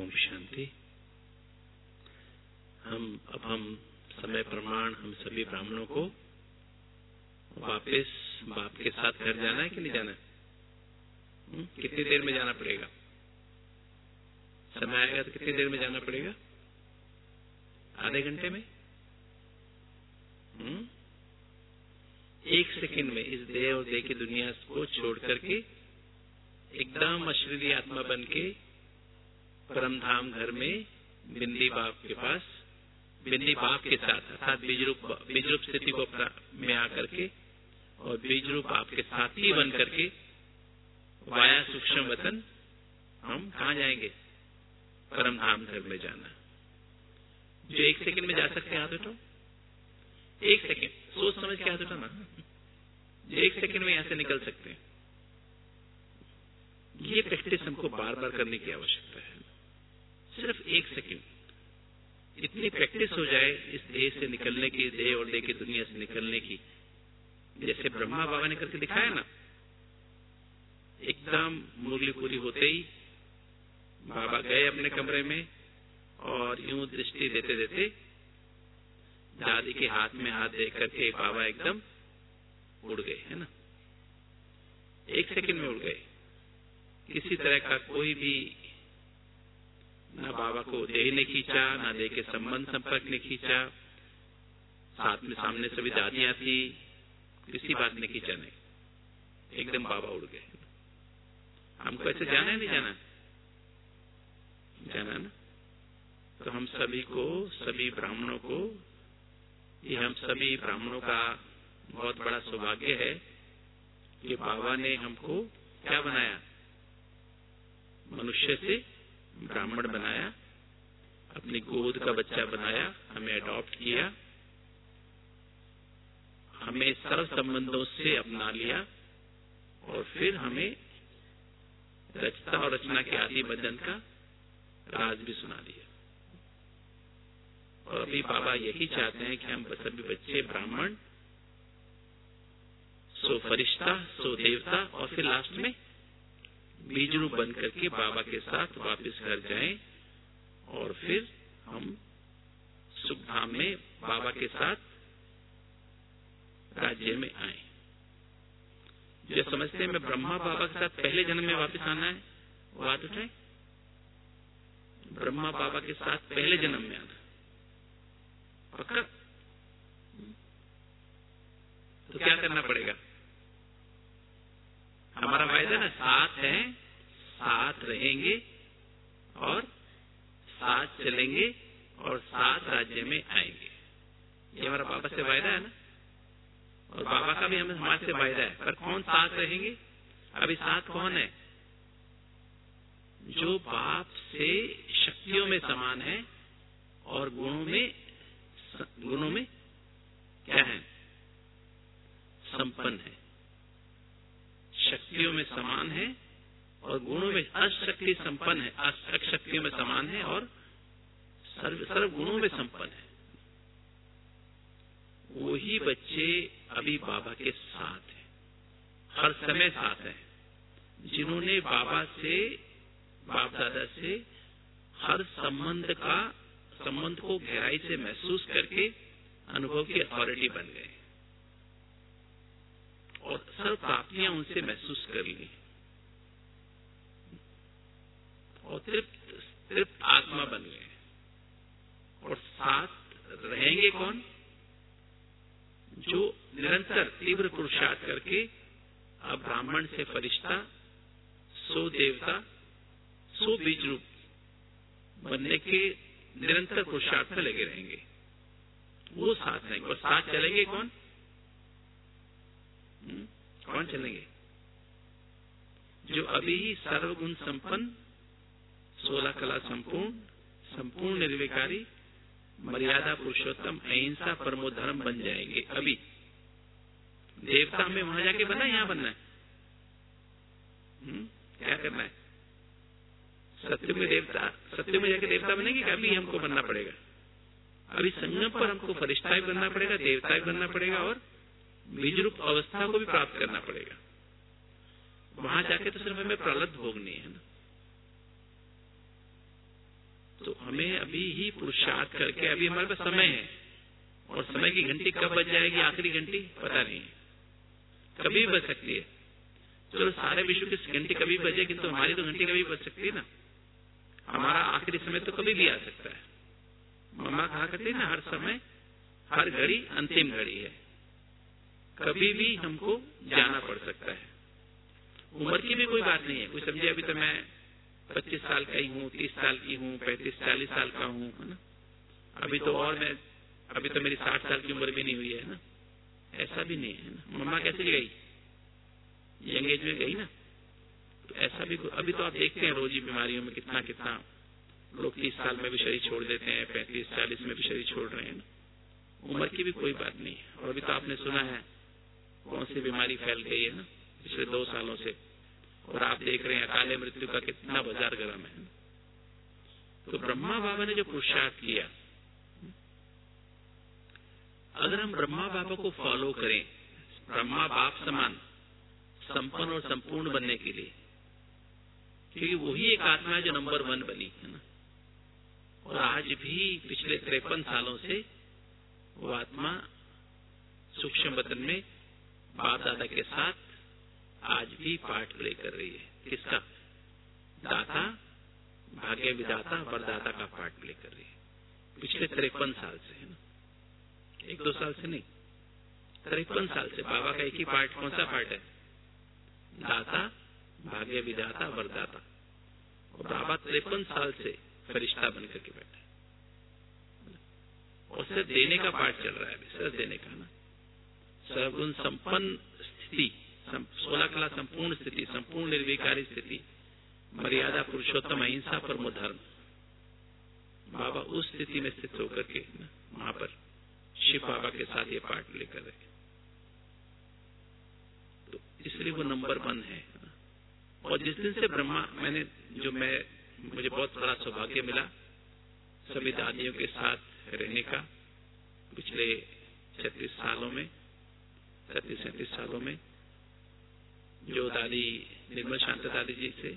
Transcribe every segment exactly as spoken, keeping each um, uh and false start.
ओम शांति। हम अब हम समय प्रमाण हम सभी ब्राह्मणों को वापस बाप के साथ घर जाना है कि नहीं जाना है? कितनी देर में जाना पड़ेगा? समय आएगा तो कितनी देर में जाना पड़ेगा? आधे घंटे में? हुँ? एक सेकंड में इस देह और देह की दुनिया को छोड़ करके एकदम अशरीरी आत्मा बन के परम धाम घर में बिंदी बाप के पास, बिंदी बाप के साथ अर्थात बीज रूप बीज रूप स्थिति को में आकर के और बीज रूप आपके साथी बन करके वाया सूक्ष्म वतन हम कहाँ जाएंगे? परम धाम घर में जाना। जो एक सेकंड में जा सकते हैं हाथ उठो। एक सेकंड सोच समझ के हाथ उठाना। जो एक सेकंड में यहां से निकल सकते हैं। ये प्रैक्टिस हमको बार बार करने की आवश्यकता है। सिर्फ एक सेकंड इतनी प्रैक्टिस हो जाए इस देह से निकलने की, देह और देह की दुनिया से निकलने की, जैसे ब्रह्मा बाबा ने करके दिखाया ना। एकदम मुरली पूरी होते ही बाबा गए अपने कमरे में और यूं दृष्टि देते देते दादी के हाथ में हाथ दे करके बाबा एकदम उड़ गए, है ना। एक सेकंड में उड़ गए। किसी तरह का कोई भी ना बाबा को देह ने खींचा, ना देह के संबंध संपर्क ने खींचा। साथ में सामने सभी दादियां थी, किसी बात ने खींचा नहीं। एकदम बाबा उड़ गए। हमको ऐसे जाना है नहीं जाना? जाना ना। तो हम सभी को, सभी ब्राह्मणों को, ये हम सभी ब्राह्मणों का बहुत बड़ा सौभाग्य है कि बाबा ने हमको क्या बनाया? मनुष्य से ब्राह्मण बनाया, अपनी गोद का बच्चा बनाया, हमें अडॉप्ट किया, हमें सर्व संबंधों से अपना लिया और फिर हमें रचता और रचना के आदि बंधन का राज भी सुना दिया। और अभी बाबा यही चाहते हैं कि हम सभी बच्चे ब्राह्मण, सो फरिश्ता, सो देवता और फिर लास्ट में बीज रूप बन करके बाबा के साथ वापस घर जाएं और फिर हम सुख धाम में बाबा के साथ राज्य में आए। जो समझते हैं मैं ब्रह्मा बाबा के साथ पहले जन्म में वापस आना है, वो बात उठाए। ब्रह्मा बाबा के साथ पहले जन्म में आना पक्का? तो क्या करना पड़ेगा? हमारा वायदा ना, साथ है, साथ रहेंगे और साथ चलेंगे और साथ राज्य में आएंगे। ये हमारा बाबा से वायदा है ना। और बाबा का भी हमें हमारे से वायदा है। पर कौन साथ रहेंगे? अभी साथ कौन है? जो बाप से शक्तियों में समान है और गुणों में, गुणों में क्या है? संपन्न है। शक्तियों में समान है और गुणों में अशक्ति संपन्न है, अशक्तियों में समान है और सर्व सर्व गुणों में संपन्न है। वही बच्चे अभी बाबा के साथ हैं, हर समय साथ हैं, जिन्होंने बाबा से, बाप दादा से हर संबंध का संबंध को गहराई से महसूस करके अनुभव की अथॉरिटी बन गए और सर्व प्राप्तियां उनसे महसूस कर ली और तृप्त तृप्त आत्मा बन गए। और साथ रहेंगे कौन? जो निरंतर तीव्र पुरुषार्थ करके अब ब्राह्मण से फरिश्ता, सो देवता, सो बीज रूप बनने के निरंतर पुरुषार्थ में लगे रहेंगे। वो साथ रहेंगे। और साथ चलेंगे कौन? हुँ? कौन चलेंगे? जो अभी ही सर्वगुण संपन्न, सोलह कला संपूर्ण, संपूर्ण निर्विकारी, मर्यादा पुरुषोत्तम, अहिंसा परमो धर्म बन जाएंगे। अभी देवता हमें वहां जाके बनना है, यहां बनना है? हुँ? क्या करना है? सत्य में देवता, सत्य में जाके देवता बनेंगे कि अभी हमको बनना पड़ेगा? अभी संगम पर हमको फरिश्ता भी बनना पड़ेगा, देवता भी बनना पड़ेगा और बीज रूप अवस्था को भी प्राप्त करना पड़ेगा। वहां जाके तो सिर्फ हमें प्रलब्ध भोगनी है ना। तो हमें अभी ही पुरुषार्थ करके, अभी हमारे पास समय है, और समय की घंटी कब बज जाएगी, आखिरी घंटी पता नहीं है, कभी बज सकती है। चलो सारे विश्व की घंटी कभी बजे, किंतु हमारी तो घंटी कभी बज सकती है ना। हमारा आखिरी समय तो कभी भी आ सकता है। मम्मा कहा करती ना, हर समय हर घड़ी अंतिम घड़ी है, कभी भी हमको जाना पड़ सकता है। उम्र की भी कोई बात नहीं है। कोई समझे अभी तो मैं पच्चीस साल का ही हूँ, तीस साल की हूँ, पैंतीस चालीस साल का हूँ, है ना, अभी तो और मैं अभी तो मेरी साठ साल की उम्र भी नहीं हुई है ना, ऐसा भी नहीं है ना। मम्मा कैसे गई, यंग एज में गई ना। तो ऐसा भी अभी तो आप देखते हैं रोजी बीमारियों में कितना कितना लोग तीस साल में भी शरीर छोड़ देते हैं, पैंतीस चालीस में भी शरीर छोड़ रहे हैं ना। उम्र की भी कोई बात नहीं है। और अभी तो आपने सुना है कौन सी बीमारी फैल गई है ना पिछले दो सालों से, और आप देख रहे हैं अकाले मृत्यु का कितना बाजार गर्म है। तो ब्रह्मा बाबा ने जो पुरुषार्थ किया, अगर हम ब्रह्मा बाबा को फॉलो करें, ब्रह्मा बाप समान संपन्न और संपूर्ण बनने के लिए, क्योंकि वही एक आत्मा है जो नंबर वन बनी है ना, और आज भी पिछले तिरपन सालों से वो आत्मा सूक्ष्म वतन में बाप दादा के साथ आज भी पाठ प्ले कर रही है। किसका? दाता, भाग्य विदाता, वरदाता का पाठ प्ले कर रही है पिछले तिरपन साल से, है ना, एक दो साल से नहीं, तिरपन साल से। बाबा का एक ही पाठ, कौन सा पाठ है? दाता, भाग्य विदाता, वरदाता। और बाबा तिरपन साल से फरिश्ता बनकर के बैठे, और सिर्फ देने का पाठ चल रहा है अभी, सिर्फ देने का ना। सर्वगुण संपन्न स्थिति, सोलह कला संपूर्ण स्थिति, संपूर्ण निर्विकारी स्थिति, मर्यादा पुरुषोत्तम, अहिंसा परमो धर्म। बाबा उस स्थिति में स्थित होकर के वहां पर शिव बाबा के साथ ये पाठ लेकर रहे, तो इसलिए वो नंबर वन है। और जिस दिन से ब्रह्मा, मैंने जो मैं मुझे बहुत बड़ा सौभाग्य मिला सभी दादियों के साथ रहने का पिछले छत्तीस सालों में, छत्तीस सैंतीस सालों में। जो दादी निर्मल शांत दादी जी से,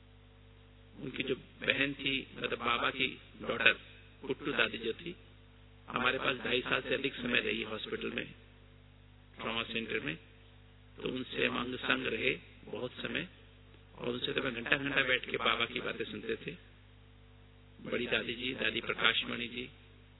उनकी जो बहन थी, मतलब बाबा की डॉटर पुट्टू दादी जो थी, हमारे पास ढाई साल से अधिक समय रही हॉस्पिटल में, ट्रॉमा सेंटर में। तो उनसे हम अंग संग रहे बहुत समय, और उनसे तो मैं घंटा घंटा बैठ के बाबा की बातें सुनते थे। बड़ी दादी जी, दादी प्रकाशमणि जी,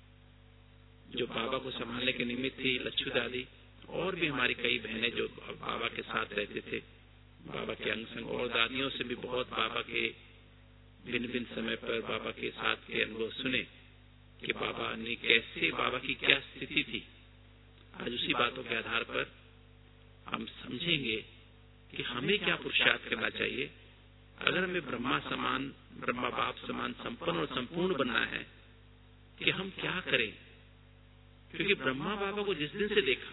जो बाबा को संभालने के निमित्त थी, लच्छू दादी, और भी हमारी कई बहनें जो बाबा के साथ रहते थे, बाबा के अंग संग। और दादियों से भी बहुत बाबा के भिन्न भिन्न समय पर बाबा के साथ के अनुभव सुने कि बाबा ने कैसे, बाबा की क्या स्थिति थी। आज उसी बातों के आधार पर हम समझेंगे कि हमें क्या पुरुषार्थ करना चाहिए अगर हमें ब्रह्मा समान, ब्रह्मा बाप समान संपन्न और संपूर्ण बनना है, कि हम क्या करें। क्योंकि ब्रह्मा बाबा को जिस दिन से देखा,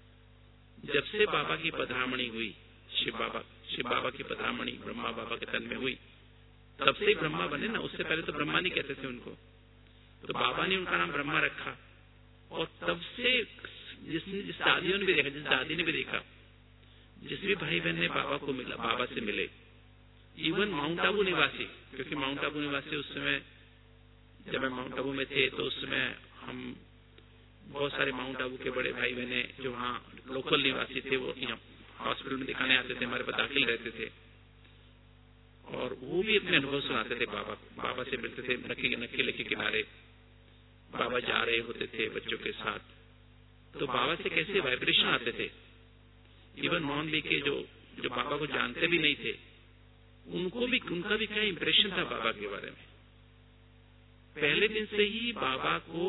जब से बाबा की पधरामणि हुई, शिव बाबा शिव बाबा की पधरामणि ब्रह्मा बाबा के तन में हुई, तब से ही ब्रह्मा बने ना। उससे पहले तो ब्रह्मा नहीं कहते थे उनको, तो बाबा ने उनका नाम ब्रह्मा रखा। और तब से जिसने जिस दादियों ने भी देखा, जिस दादी ने भी देखा, जिस भी भाई बहन ने बाबा को मिला, बाबा से मिले, इवन माउंट आबू निवासी, क्योंकि माउंट आबू निवासी उस समय, जब मैं माउंट आबू में थे तो उस समय हम बहुत सारे माउंट आबू के बड़े भाई बहने जो वहाँ लोकल निवासी थे, वो यहाँ हॉस्पिटल में दिखाने आते थे, हमारे पास दाखिल रहते थे, और वो भी अपने अनुभव सुनाते थे बाबा को। बाबा से मिलते थे नक्की नक्कीले के किनारे, बाबा जा रहे होते थे बच्चों के साथ, तो बाबा से कैसे वाइब्रेशन आते थे। इवन नॉन बी के जो जो बाबा को जानते भी नहीं थे, उनको भी, उनका भी क्या इंप्रेशन था बाबा के बारे में। पहले दिन से ही बाबा को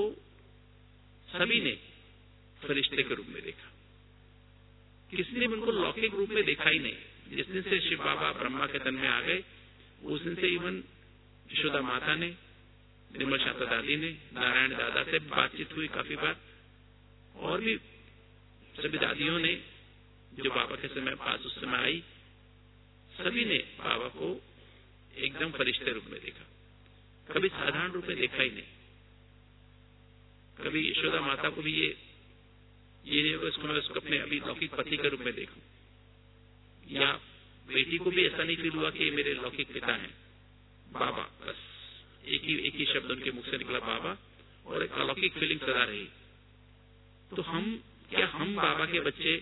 सभी ने फरिश्ते के रूप में देखा, किसी ने उनको लौकिक रूप में देखा ही नहीं। जिस दिन से शिव बाबा ब्रह्मा के तन में आ गए, उस दिन से इवन यशोदा माता ने, निर्मल शांता दादी ने, नारायण दादा से बातचीत हुई काफी बार, और भी सभी दादियों ने जो बाबा के समय पास उस समय आई, सभी ने बाबा को एकदम फरिश्ते रूप में देखा, कभी साधारण रूप में देखा ही नहीं। कभी यशोदा माता को भी ये ये नहीं होगा इसको मैं उसको अपने अभी लौकिक पति के रूप में देखूं, या बेटी को भी ऐसा नहीं फील हुआ कि ये मेरे लौकिक पिता हैं। बाबा, बस एक ही ही एक ही शब्द उनके मुख से निकला, बाबा, और एक अलौकिक फीलिंग सदा रही। तो हम क्या हम बाबा के बच्चे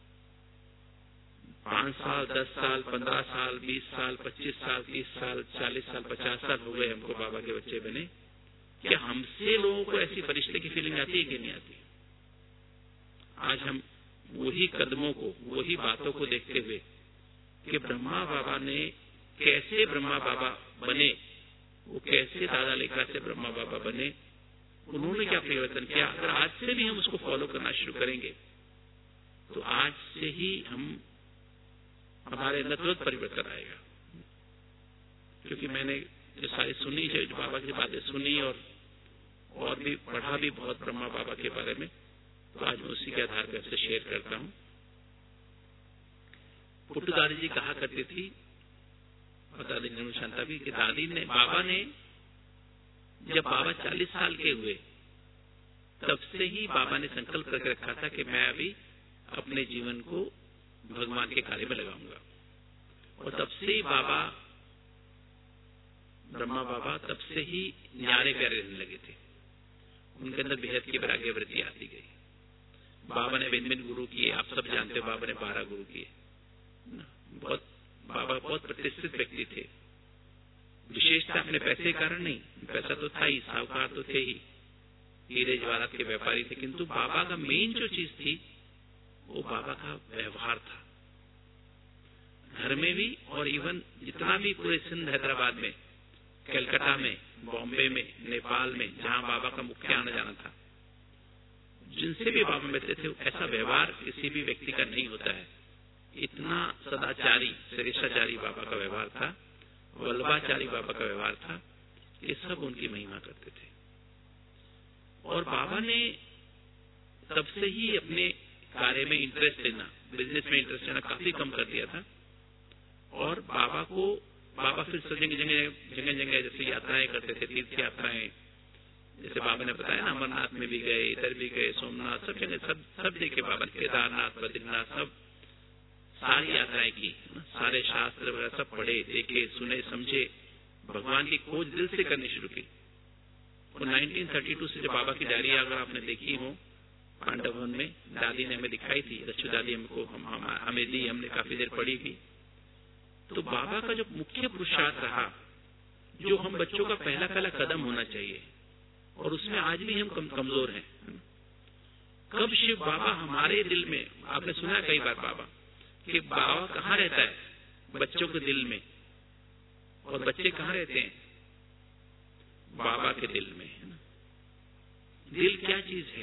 पांच साल, दस साल, पंद्रह साल, बीस साल, पच्चीस साल, तीस साल, चालीस साल, पचास साल हो गए हमको बाबा के बच्चे बने, क्या हमसे लोगों को ऐसी फरिश्ते की फीलिंग आती है कि नहीं आती? आज हम वही कदमों को, वही बातों को देखते हुए कि ब्रह्मा बाबा ने कैसे ब्रह्मा बाबा बने, वो कैसे दादा लेखा से ब्रह्मा बाबा बने, उन्होंने क्या परिवर्तन किया, अगर आज से भी हम उसको फॉलो करना शुरू करेंगे तो आज से ही हम हमारे अंदर तुरंत परिवर्तन आएगा। क्योंकि मैंने जो सारी सुनी, जो बाबा की बातें सुनी और और भी पढ़ा भी बहुत ब्रह्मा बाबा के बारे में, तो आज मैं उसी के आधार पर आपसे शेयर करता हूं। पुट्टू दादी जी कहा करती थी, और दादी निर्मल शांता भी, कि दादी ने बाबा ने जब बाबा चालीस साल के हुए तब से ही बाबा ने संकल्प करके रखा था कि मैं अभी अपने जीवन को भगवान के कार्य में लगाऊंगा। और तब से ही बाबा, ब्रह्मा बाबा तब से ही न्यारे प्यारे रहने लगे थे। उनके अंदर बेहद की वैराग्य वृत्ति आती गई। बाबा ने भिन्न भिन्न गुरु किए, आप सब जानते हो, बाबा ने बारह गुरु किए। बहुत बाबा बहुत प्रतिष्ठित व्यक्ति थे। विशेषता अपने पैसे के कारण नहीं, पैसा तो था ही, साहूकार तो थे ही, हीरे जवाहरात के व्यापारी थे, किंतु बाबा का मेन जो चीज थी वो बाबा का व्यवहार था। घर में भी और इवन जितना भी पूरे सिंध, हैदराबाद में, कलकत्ता में, बॉम्बे में, नेपाल में, जहां बाबा का मुख्य आना जाना था, जिनसे भी बाबा मिलते थे, ऐसा व्यवहार किसी भी व्यक्ति का नहीं होता है। इतना सदाचारी, श्रेष्ठाचारी बाबा का व्यवहार था, वल्लभाचारी बाबा का व्यवहार था। ये सब उनकी महिमा करते थे। और बाबा ने तब से ही अपने कार्य में इंटरेस्ट लेना, बिजनेस में इंटरेस्ट लेना काफी कम कर दिया था। और बाबा को बाबा फिर जगह जगह जगह जगह जैसे यात्राएं करते थे, तीर्थ यात्राएं, जैसे बाबा ने बताया ना, अमरनाथ में भी गए, इधर भी गए, सोमनाथ, सब जगह सब सब देखे बाबा, केदारनाथ, बद्रीनाथ, सब सारी यात्राएं की, सारे शास्त्र वगैरह सब पढ़े, देखे, सुने, समझे, भगवान की खोज दिल से करनी शुरू की। और नाइनटीन थर्टी टू से जब बाबा की डायरी अगर आपने देखी हो पांडव भवन में, दादी ने हमें दिखाई थी, रच्चू दादी हमको हम, हम, हमें दी, हमने काफी देर पढ़ी भी। तो बाबा का जो मुख्य पुरुषार्थ रहा, जो हम बच्चों का पहला पहला कदम होना चाहिए, और उसमें आज भी हम कम, कमजोर हैं। कब शिव बाबा हमारे दिल में, आपने सुना कई बार बाबा कि बाबा कहाँ रहता है, बच्चों के दिल में, और बच्चे कहाँ रहते हैं, बाबा के दिल में, है ना। दिल क्या चीज है?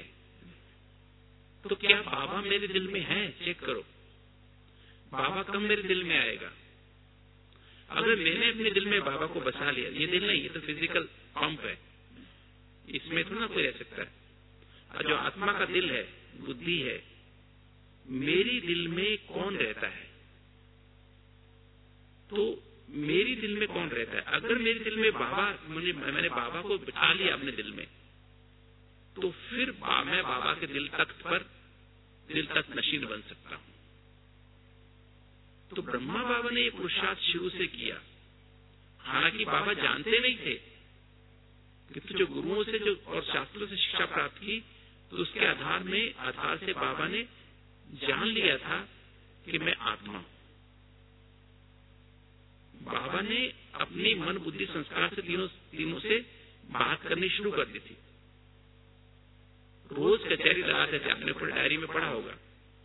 तो क्या बाबा मेरे दिल में है? चेक करो। बाबा कब मेरे दिल में आएगा? अगर मैंने अपने दिल में बाबा को बसा लिया, ये दिल नहीं, ये तो फिजिकल पंप है, इसमें तो ना कोई रह सकता है। जो आत्मा का दिल है, बुद्धि है, मेरी दिल में कौन रहता है? तो मेरी दिल में कौन रहता है? अगर मेरे दिल में बाबा, मुझे मैंने बाबा को बिठा लिया अपने दिल में, तो फिर बा, मैं बाबा के दिल तख्त पर, दिल तक नशीन बन सकता हूं। तो ब्रह्मा बाबा ने ये पुरुषार्थ शुरू से किया। हालांकि बाबा जानते नहीं थे, किंतु जो गुरुओं से जो और शास्त्रों से शिक्षा प्राप्त की, तो उसके आधार में आधार से बाबा ने जान लिया था कि मैं आत्मा हूं। बाबा ने अपनी मन, बुद्धि, संस्कार से तीनों तीनों से बात करनी शुरू कर दी थी। रोज कचहरी लगाते थे, आपने पूरी डायरी में पढ़ा होगा।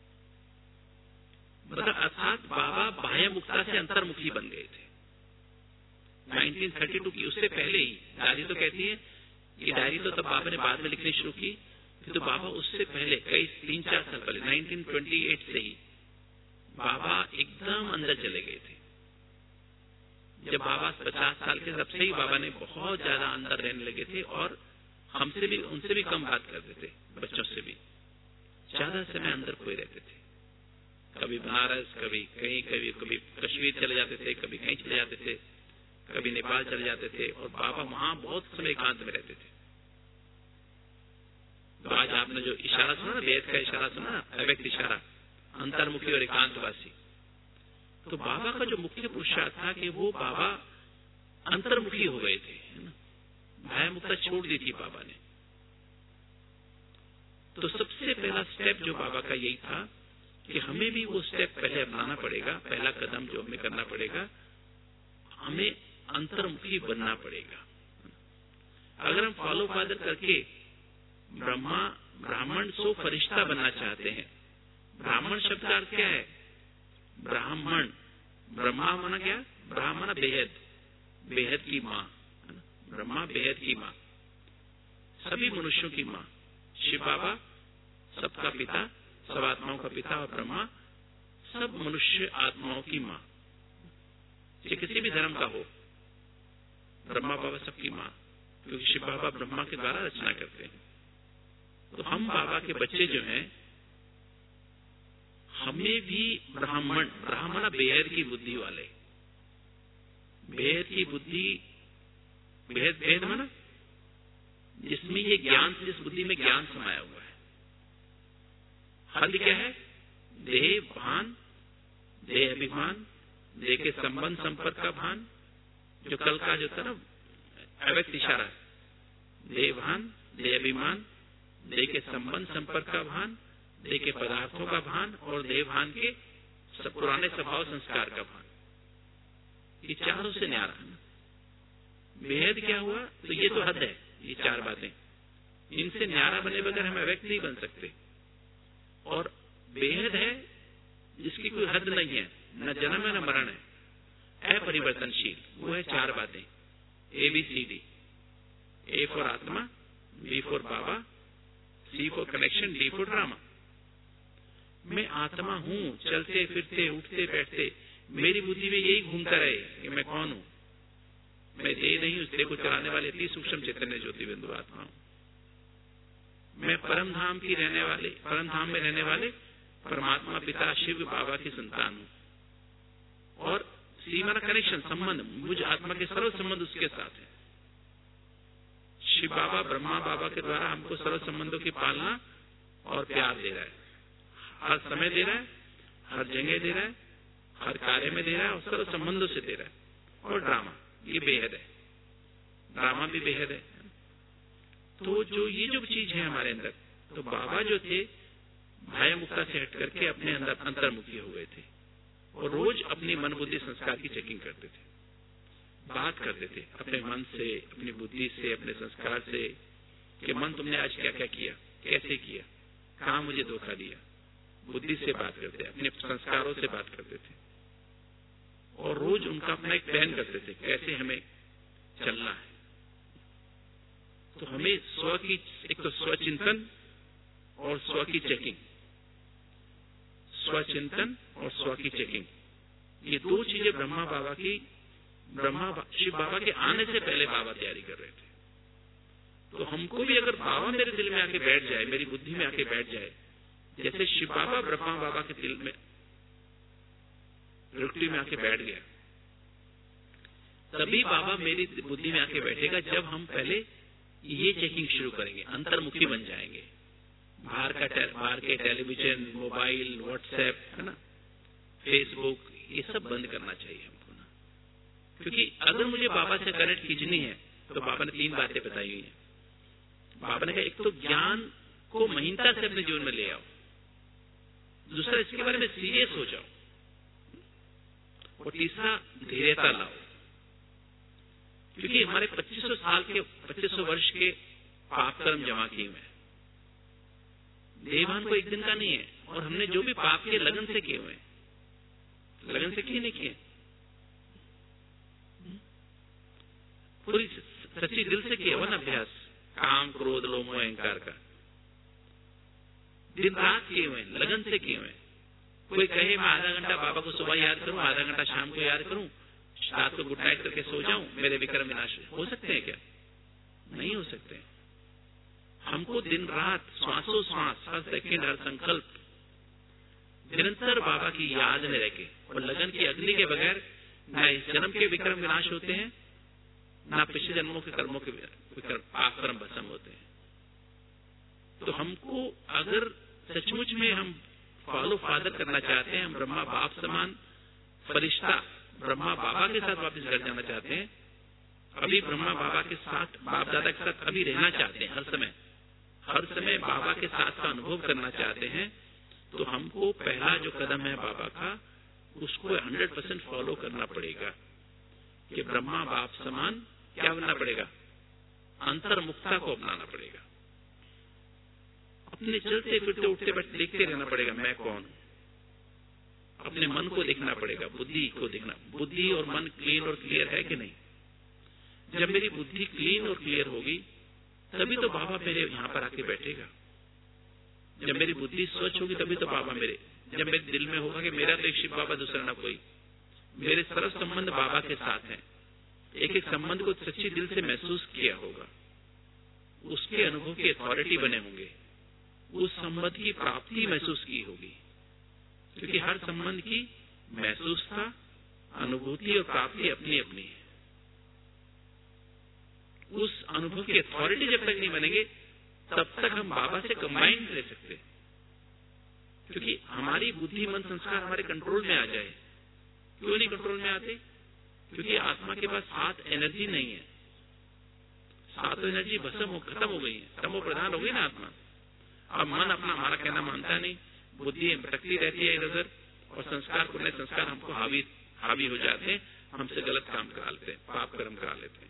मतलब अर्थात बाबा बाह्य मुक्ता से अंतर्मुखी बन गए थे नाइनटीन थर्टी टू की। उससे पहले ही दादी तो कहती है कि डायरी तो तब बाबा ने बाद में लिखनी शुरू की, तो बाबा उससे पहले कई तीन चार साल पहले नाइनटीन ट्वेंटी एट से ही बाबा एकदम अंदर चले गए थे। जब बाबा पचास साल के, तब से ही बाबा ने बहुत ज्यादा अंदर रहने लगे थे, और हमसे भी, उनसे भी कम बात करते थे, बच्चों से भी ज्यादा समय अंदर खोए रहते थे। कभी बनारस, कभी कहीं, कभी कभी कश्मीर चले जाते थे, कभी कहीं चले जाते थे, कभी नेपाल चले जाते थे, और बाबा वहां बहुत समय एकांत में रहते थे। तो आज आपने जो इशारा सुना ना, वेद का इशारा सुना, अव्यक्त इशारा, अंतर्मुखी और एकांतवासी, तो बाबा का जो मुख्य पुरुषार्थ था कि वो बाबा अंतर्मुखी हो गए थे, है ना। भाया मुक्ता छोड़ दी थी बाबा ने। तो सबसे पहला स्टेप जो बाबा का यही था कि हमें भी वो स्टेप पहले अपनाना पड़ेगा। पहला कदम जो हमें करना पड़ेगा, हमें अंतर्मुखी बनना पड़ेगा। अगर हम फॉलो फादर करके ब्रह्मा ब्राह्मण सो फरिश्ता बनना चाहते हैं, ब्राह्मण शब्द का अर्थ क्या है? ब्राह्मण, ब्रह्मा माना क्या? ब्राह्मण बेहद, बेहद की माँ, ब्रह्मा बेहद की माँ, सभी मनुष्यों की माँ। शिव बाबा सबका पिता, सब आत्माओं का पिता, और ब्रह्मा सब मनुष्य आत्माओं की माँ। ये किसी भी धर्म का हो, ब्रह्मा बाबा सबकी माँ, क्योंकि शिव बाबा ब्रह्मा के द्वारा रचना करते हैं। तो हम बाबा के बच्चे जो हैं, हमें भी ब्राह्मण, ब्राह्मण बेहद की बुद्धि वाले, बेहद की बुद्धि, बेहद बेहद माना जिसमें ये ज्ञान, जिस बुद्धि में ज्ञान समाया हुआ है। हद क्या है? देह भान, देह अभिमान, देह के संबंध संपर्क का भान, जो कल का जो था ना अव्यक्त इशारा, देह भान, देह अभिमान, देह के संबंध संपर्क का भान, देह के पदार्थों का भान, और देह भान के सब पुराने स्वभाव संस्कार का भान। ये चारों से न्यारा है। बेहद क्या हुआ? तो ये तो हद है, ये चार बातें, इनसे न्यारा बने बगैर हम अव्यक्त नहीं बन सकते। और बेहद है जिसकी कोई हद नहीं है, न जन्म है न मरण है, अपरिवर्तनशील, वो है चार बातें, A B C D. A for आत्मा, बी फॉर बाबा, C for connection, D for drama. मैं आत्मा हूं, चलते फिरते उठते बैठते, मेरी बुद्धि में यही घूमता रहे कि मैं कौन हूं। मैं देह नहीं, उस देह को चलाने वाले अति सूक्ष्म चैतन्य ज्योति बिंदु आत्मा हूं। मैं परम धाम की रहने वाले, परम धाम में रहने वाले परमात्मा पिता शिव बाबा की संतान हूं। और सीमा कनेक्शन, संबंध, मुझ आत्मा के सर्व संबंध उसके साथ है। शिव बाबा ब्रह्मा बाबा के द्वारा हमको सर्व संबंधों की पालना और प्यार दे रहा है, हर समय दे रहा है, हर जगह दे रहा है, हर कार्य में दे रहा है, और सर्व संबंधों से दे रहा है। और ड्रामा, ये बेहद है, ड्रामा भी बेहद है। तो जो ये जो चीज है हमारे अंदर, तो बाबा जो थे भाया मुक्ता से हट करके अपने अंदर अंतर्मुखी हो गए थे, और रोज अपनी मन बुद्धि संस्कार की चेकिंग करते थे, बात करते थे अपने मन से, अपनी बुद्धि से, अपने संस्कार से, कि मन तुमने आज क्या क्या किया, कैसे किया, कहां मुझे धोखा दिया। बुद्धि से बात करते, अपने संस्कारों से बात करते थे, और रोज उनका अपना एक प्लान करते थे कैसे हमें चलना है। तो हमें स्व की, एक तो स्वचिंतन और स्व की चेकिंग, स्वचिंतन और स्व की चेकिंग, ये दो चीजें ब्रह्मा बाबा की, ब्रह्मा शिव बाबा के आने से पहले बाबा तैयारी कर रहे थे। तो हमको भी अगर बाबा मेरे दिल में आके बैठ जाए, मेरी बुद्धि में आके बैठ जाए, जैसे शिव बाबा ब्रह्मा बाबा के दिल में, रुक्ति में आके बैठ गया, तभी बाबा मेरी बुद्धि में आके बैठेगा जब हम पहले ये चेकिंग शुरू करेंगे, अंतर्मुखी बन जाएंगे। बाहर का बाहर के टेलीविजन, मोबाइल, व्हाट्सएप, है ना, फेसबुक, ये सब बंद करना चाहिए हमको ना। क्योंकि अगर मुझे बाबा से कनेक्ट खींचनी है तो बाबा ने तीन बातें बताई हुई हैं। बाबा ने कहा, एक तो ज्ञान को महीनता से अपने जीवन में ले आओ, दूसरा इसके बारे में सीरियस हो जाओ, और तीसरा धीरेता लाओ। क्योंकि हमारे पच्चीस सौ साल के, पच्चीस सौ वर्ष के पाप कर्म जमा किए हुए हैं, देवान को एक दिन का नहीं है, और हमने जो भी पाप के लगन से किए हुए, लगन से किए नहीं किए, पूरी सच्ची दिल से किया हुआ ना अभ्यास, काम क्रोध लोभ मोह अहंकार का, दिन रात किए हुए, लगन से किए हुए। कोई कहे मैं आधा घंटा बाबा को सुबह याद करूं, आधा घंटा शाम को याद करूं, रात को गुड नाइट करके सो जाऊं, मेरे विक्रम विनाश हो सकते हैं क्या? नहीं हो सकते। हमको दिन रात, श्वासों श्वास, हर सेकेंड, हर संकल्प निरंतर बाबा की याद में रहके, और लगन की अग्नि के बगैर न इस जन्म के विक्रम विनाश होते हैं, ना पिछले जन्मों के कर्मों के विक्रम पाप कर्म भस्म होते हैं। तो हमको अगर सचमुच में हम फॉलो फादर करना चाहते हैं, हम ब्रह्मा बाप समान फरिश्ता ब्रह्मा बाबा के साथ वापस घर जाना चाहते हैं, अभी ब्रह्मा बाबा के साथ, बाप दादा के साथ अभी रहना चाहते हैं, हर समय हर समय बाबा के साथ का अनुभव करना चाहते हैं, तो हमको पहला जो कदम है बाबा का, उसको हंड्रेड परसेंट फॉलो करना पड़ेगा कि ब्रह्मा बाप समान क्या बनना पड़ेगा, अंतर्मुखता को अपनाना पड़ेगा। अपने चलते फिरते उठते बैठते देखते रहना पड़ेगा मैं कौन हूं। अपने मन को देखना पड़ेगा, बुद्धि को देखना। बुद्धि और मन क्लीन और क्लियर है कि नहीं? जब मेरी बुद्धि क्लीन और क्लियर होगी तभी तो बाबा मेरे यहां पर आके बैठेगा। जब मेरी बुद्धि स्वच्छ होगी तभी तो बाबा मेरे, जब मेरे दिल में होगा कि मेरा तो एक शिव बाबा, दूसरा ना कोई, मेरे सर्व संबंध बाबा के साथ है, एक एक संबंध को सच्ची दिल से महसूस किया होगा, उसके अनुभव की अथॉरिटी बने होंगे, उस संबंध की प्राप्ति महसूस की होगी, क्योंकि हर संबंध की महसूसता, अनुभूति और प्राप्ति अपनी अपनी है। उस अनुभव की अथॉरिटी जब तक नहीं बनेंगे तब तक हम बाबा से कंबाइन ले सकते, क्योंकि हमारी बुद्धि मन संस्कार हमारे कंट्रोल में आ जाए। क्यों नहीं कंट्रोल में आते? क्योंकि आत्मा के पास सात एनर्जी नहीं है, सातों एनर्जी भस्म हो खत्म हो गई है, तमो प्रधान हो गई ना आत्मा। अब मन अपना हमारा कहना मानता नहीं, बुद्धि भटकती रहती है इधर उधर, और संस्कार पुण्य संस्कार हमको हावी हावी हो जाते हैं, हमसे गलत काम करा लेते हैं, पाप कर्म करा लेते हैं।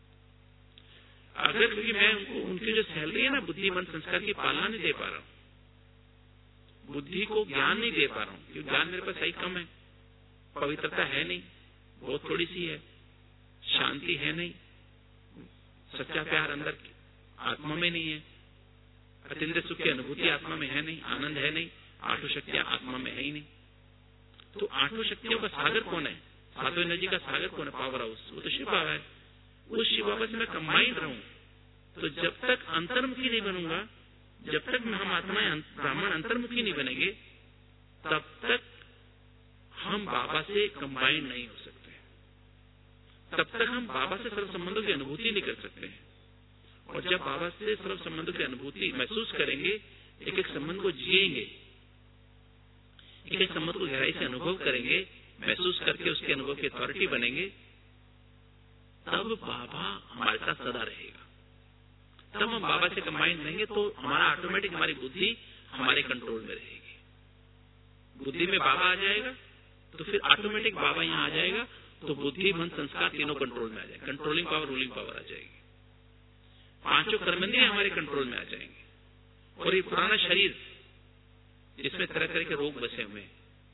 अगर क्योंकि मैं उनको उनकी जो सैलरी है ना बुद्धि मन संस्कार की पालना नहीं दे पा रहा हूं, बुद्धि को ज्ञान नहीं दे पा रहा हूं, क्योंकि ज्ञान मेरे पास सही कम है, पवित्रता है नहीं, बहुत थोड़ी सी है, शांति है नहीं, सच्चा प्यार अंदर आत्मा में नहीं है, अतिंद्रिय सुख की अनुभूति आत्मा में है नहीं, आनंद है नहीं, आठों शक्तियां आत्मा में है ही नहीं। तो आठों शक्तियों का सागर कौन है? सातों एनर्जी का सागर कौन है? पावर हाउस, वो तो शिव बाबा है। उस शिव बाबा से मैं कंबाइंड रहूं, तो जब तक अंतर्मुखी नहीं बनूंगा, जब तक हम आत्माएं ब्राह्मण अंतर्मुखी नहीं बनेंगे, तब तक हम बाबा से कंबाइंड नहीं हो सकते, तब तक हम बाबा से सर्व संबंधों की अनुभूति नहीं कर सकते। और जब बाबा से सर्व संबंधों की अनुभूति महसूस करेंगे, एक एक संबंध को जिएंगे, एक एक संबंध को गहराई से अनुभव करेंगे, महसूस करके उसके अनुभव की अथॉरिटी बनेंगे, तब बाबा हमारे साथ सदा रहेगा। तब हम बाबा से कंबाइन रहेंगे तो हमारा ऑटोमेटिक हमारी बुद्धि हमारे कंट्रोल में रहेगी। बुद्धि में बाबा आ जाएगा तो फिर ऑटोमेटिक बाबा यहाँ आ जाएगा, तो बुद्धि मन संस्कार तीनों कंट्रोल में आ जाएगा, कंट्रोलिंग पावर रूलिंग पावर आ जाएगी, पांचों कर्मेंद्रियां हमारे कंट्रोल में आ जाएंगे। और ये पुराना शरीर जिसमें तरह तरह के रोग बसे हुए,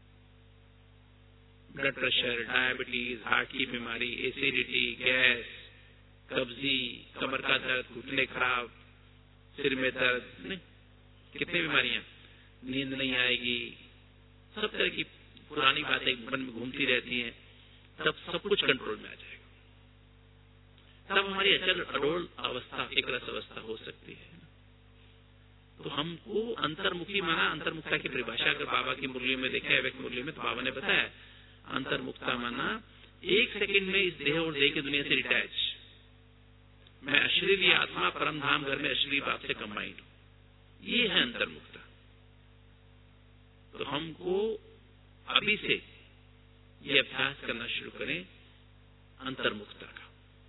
ब्लड प्रेशर, डायबिटीज, हार्ट की बीमारी, एसिडिटी, गैस, कब्जी, कमर का दर्द, घुटने खराब, सिर में दर्द, नहीं कितनी बीमारियां, नींद नहीं आएगी, सब तरह की पुरानी बातें मन में घूमती रहती हैं, तब सब कुछ कंट्रोल में आ जाएगा। तब हमारी अचल अडोल अवस्था, एक रस अवस्था हो सकती है। तो हमको अंतर्मुखी माना, अंतर्मुखता की परिभाषा अगर बाबा की मुरली में देखा है, व्यक्त मुरली में, तो बाबा ने बताया अंतर्मुखता माना एक सेकंड में इस देह और देह की दुनिया से डिटैच, मैं अशरीरी आत्मा परम धाम घर में अशरीरी बाप से कंबाइंड हूं, ये है अंतर्मुखता। तो हमको अभी से ये अभ्यास करना शुरू करें अंतर्मुखता का,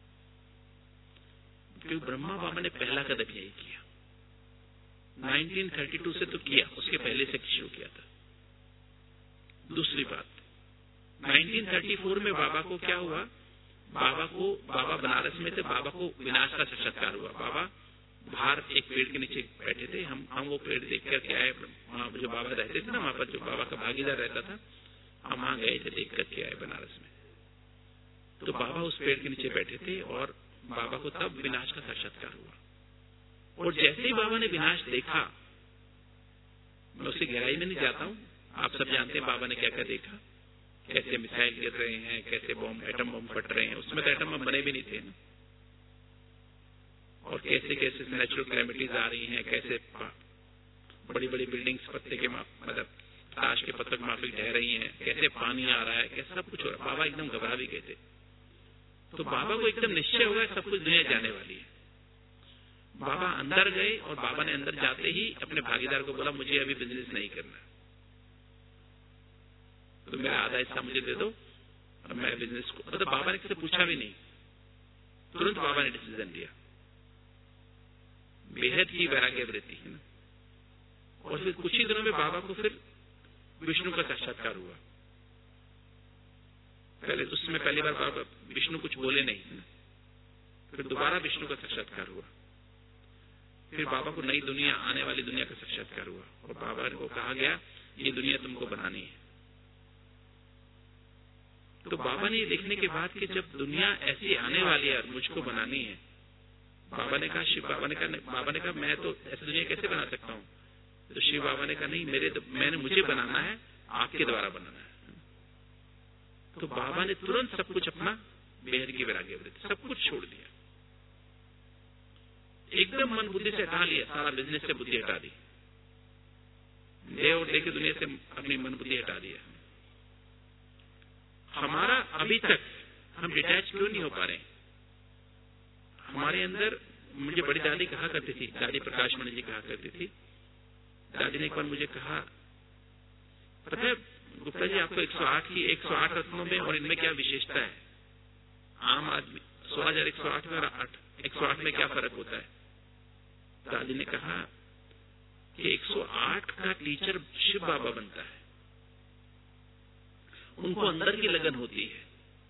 क्योंकि ब्रह्मा बाबा ने पहला कदम यही किया, नाइनटीन थर्टी टू से तो किया, उसके पहले से शुरू किया था। दूसरी बात, नाइनटीन थर्टी फोर में बाबा को क्या हुआ, बाबा को, बाबा बनारस में थे, बाबा को विनाश का साक्षात्कार हुआ। बाबा बाहर एक पेड़ के नीचे बैठे थे, हम हम वो पेड़ देख करके आए, वहां जो बाबा रहते थे ना, वहां पर जो बाबा का भागीदार रहता था, हम वहां गए थे, देख करके आए बनारस में। तो बाबा उस पेड़ के नीचे बैठे थे और बाबा को तब विनाश का साक्षात्कार हुआ। और जैसे ही बाबा ने विनाश देखा, मैं उसकी गहराई में नहीं जाता हूं, आप सब जानते हैं बाबा ने क्या क्या देखा, कैसे मिसाइल गिर रहे हैं, कैसे बॉम्ब, एटम बॉम्ब फट रहे हैं, उसमें तो एटम बॉम्ब बने भी नहीं थे ना, और कैसे कैसे नेचुरल कैलेमिटीज आ रही हैं, कैसे बड़ी बड़ी बिल्डिंग्स पत्ते के मतलब ताश के पत्तों के माफिक ढह रही हैं, कैसे पानी आ रहा है, कैसे सब कुछ हो रहा है। बाबा एकदम घबरा भी गए थे। तो बाबा को एकदम निश्चय हो गया सब कुछ दुनिया जाने वाली है। बाबा अंदर गए और बाबा ने अंदर जाते ही अपने भागीदार को बोला, मुझे अभी बिजनेस नहीं करना, तो मेरा आधा हिस्सा मुझे दे दो और मैं बिजनेस को, मतलब बाबा ने किसी पूछा भी नहीं, तुरंत बाबा ने डिसीजन लिया, बेहद की वैराग्य वृत्ति है ना। और फिर कुछ ही दिनों में बाबा को फिर विष्णु का साक्षात्कार हुआ। पहले उसमें पहली बार बाबा विष्णु कुछ बोले नहीं है ना, फिर दोबारा विष्णु का साक्षात्कार हुआ। फिर बाबा को नई दुनिया, आने वाली दुनिया का साक्षात्कार हुआ और बाबा को कहा गया ये दुनिया तुमको बनानी है। तो बाबा ने ये देखने के बाद कि जब दुनिया ऐसी आने वाली है और मुझको बनानी है, बाबा ने कहा शिव बाबा ने कहा बाबा ने कहा मैं तो ऐसी दुनिया कैसे बना सकता हूँ? तो शिव बाबा ने कहा नहीं, मेरे तो मैंने मुझे बनाना है, आपके द्वारा बनाना है। तो बाबा ने तुरंत सब कुछ अपना बेहद की वैराग्य वृत्ति सब कुछ छोड़ दिया, एकदम मन बुद्धि से हटा लिया, सारा बिजनेस से बुद्धि हटा दी, देह और देह की दुनिया से अपनी मन बुद्धि हटा दिया। हमारा अभी तक हम डिटैच क्यों नहीं हो पा रहे? हमारे अंदर, मुझे बड़ी दादी कहा करती थी, दादी प्रकाश मणि जी कहा करती थी, दादी ने एक बार मुझे कहा, पता है गुप्ता जी आपको एक सौ आठ की एक सौ आठ रत्नों में और इनमें क्या विशेषता है? आम आदमी सोलह हजार एक सौ आठ में और एक सौ आठ में क्या फर्क होता है? दादी ने कहा कि एक सौ आठ का टीचर शिव बाबा बनता है, उनको अंदर की लगन होती है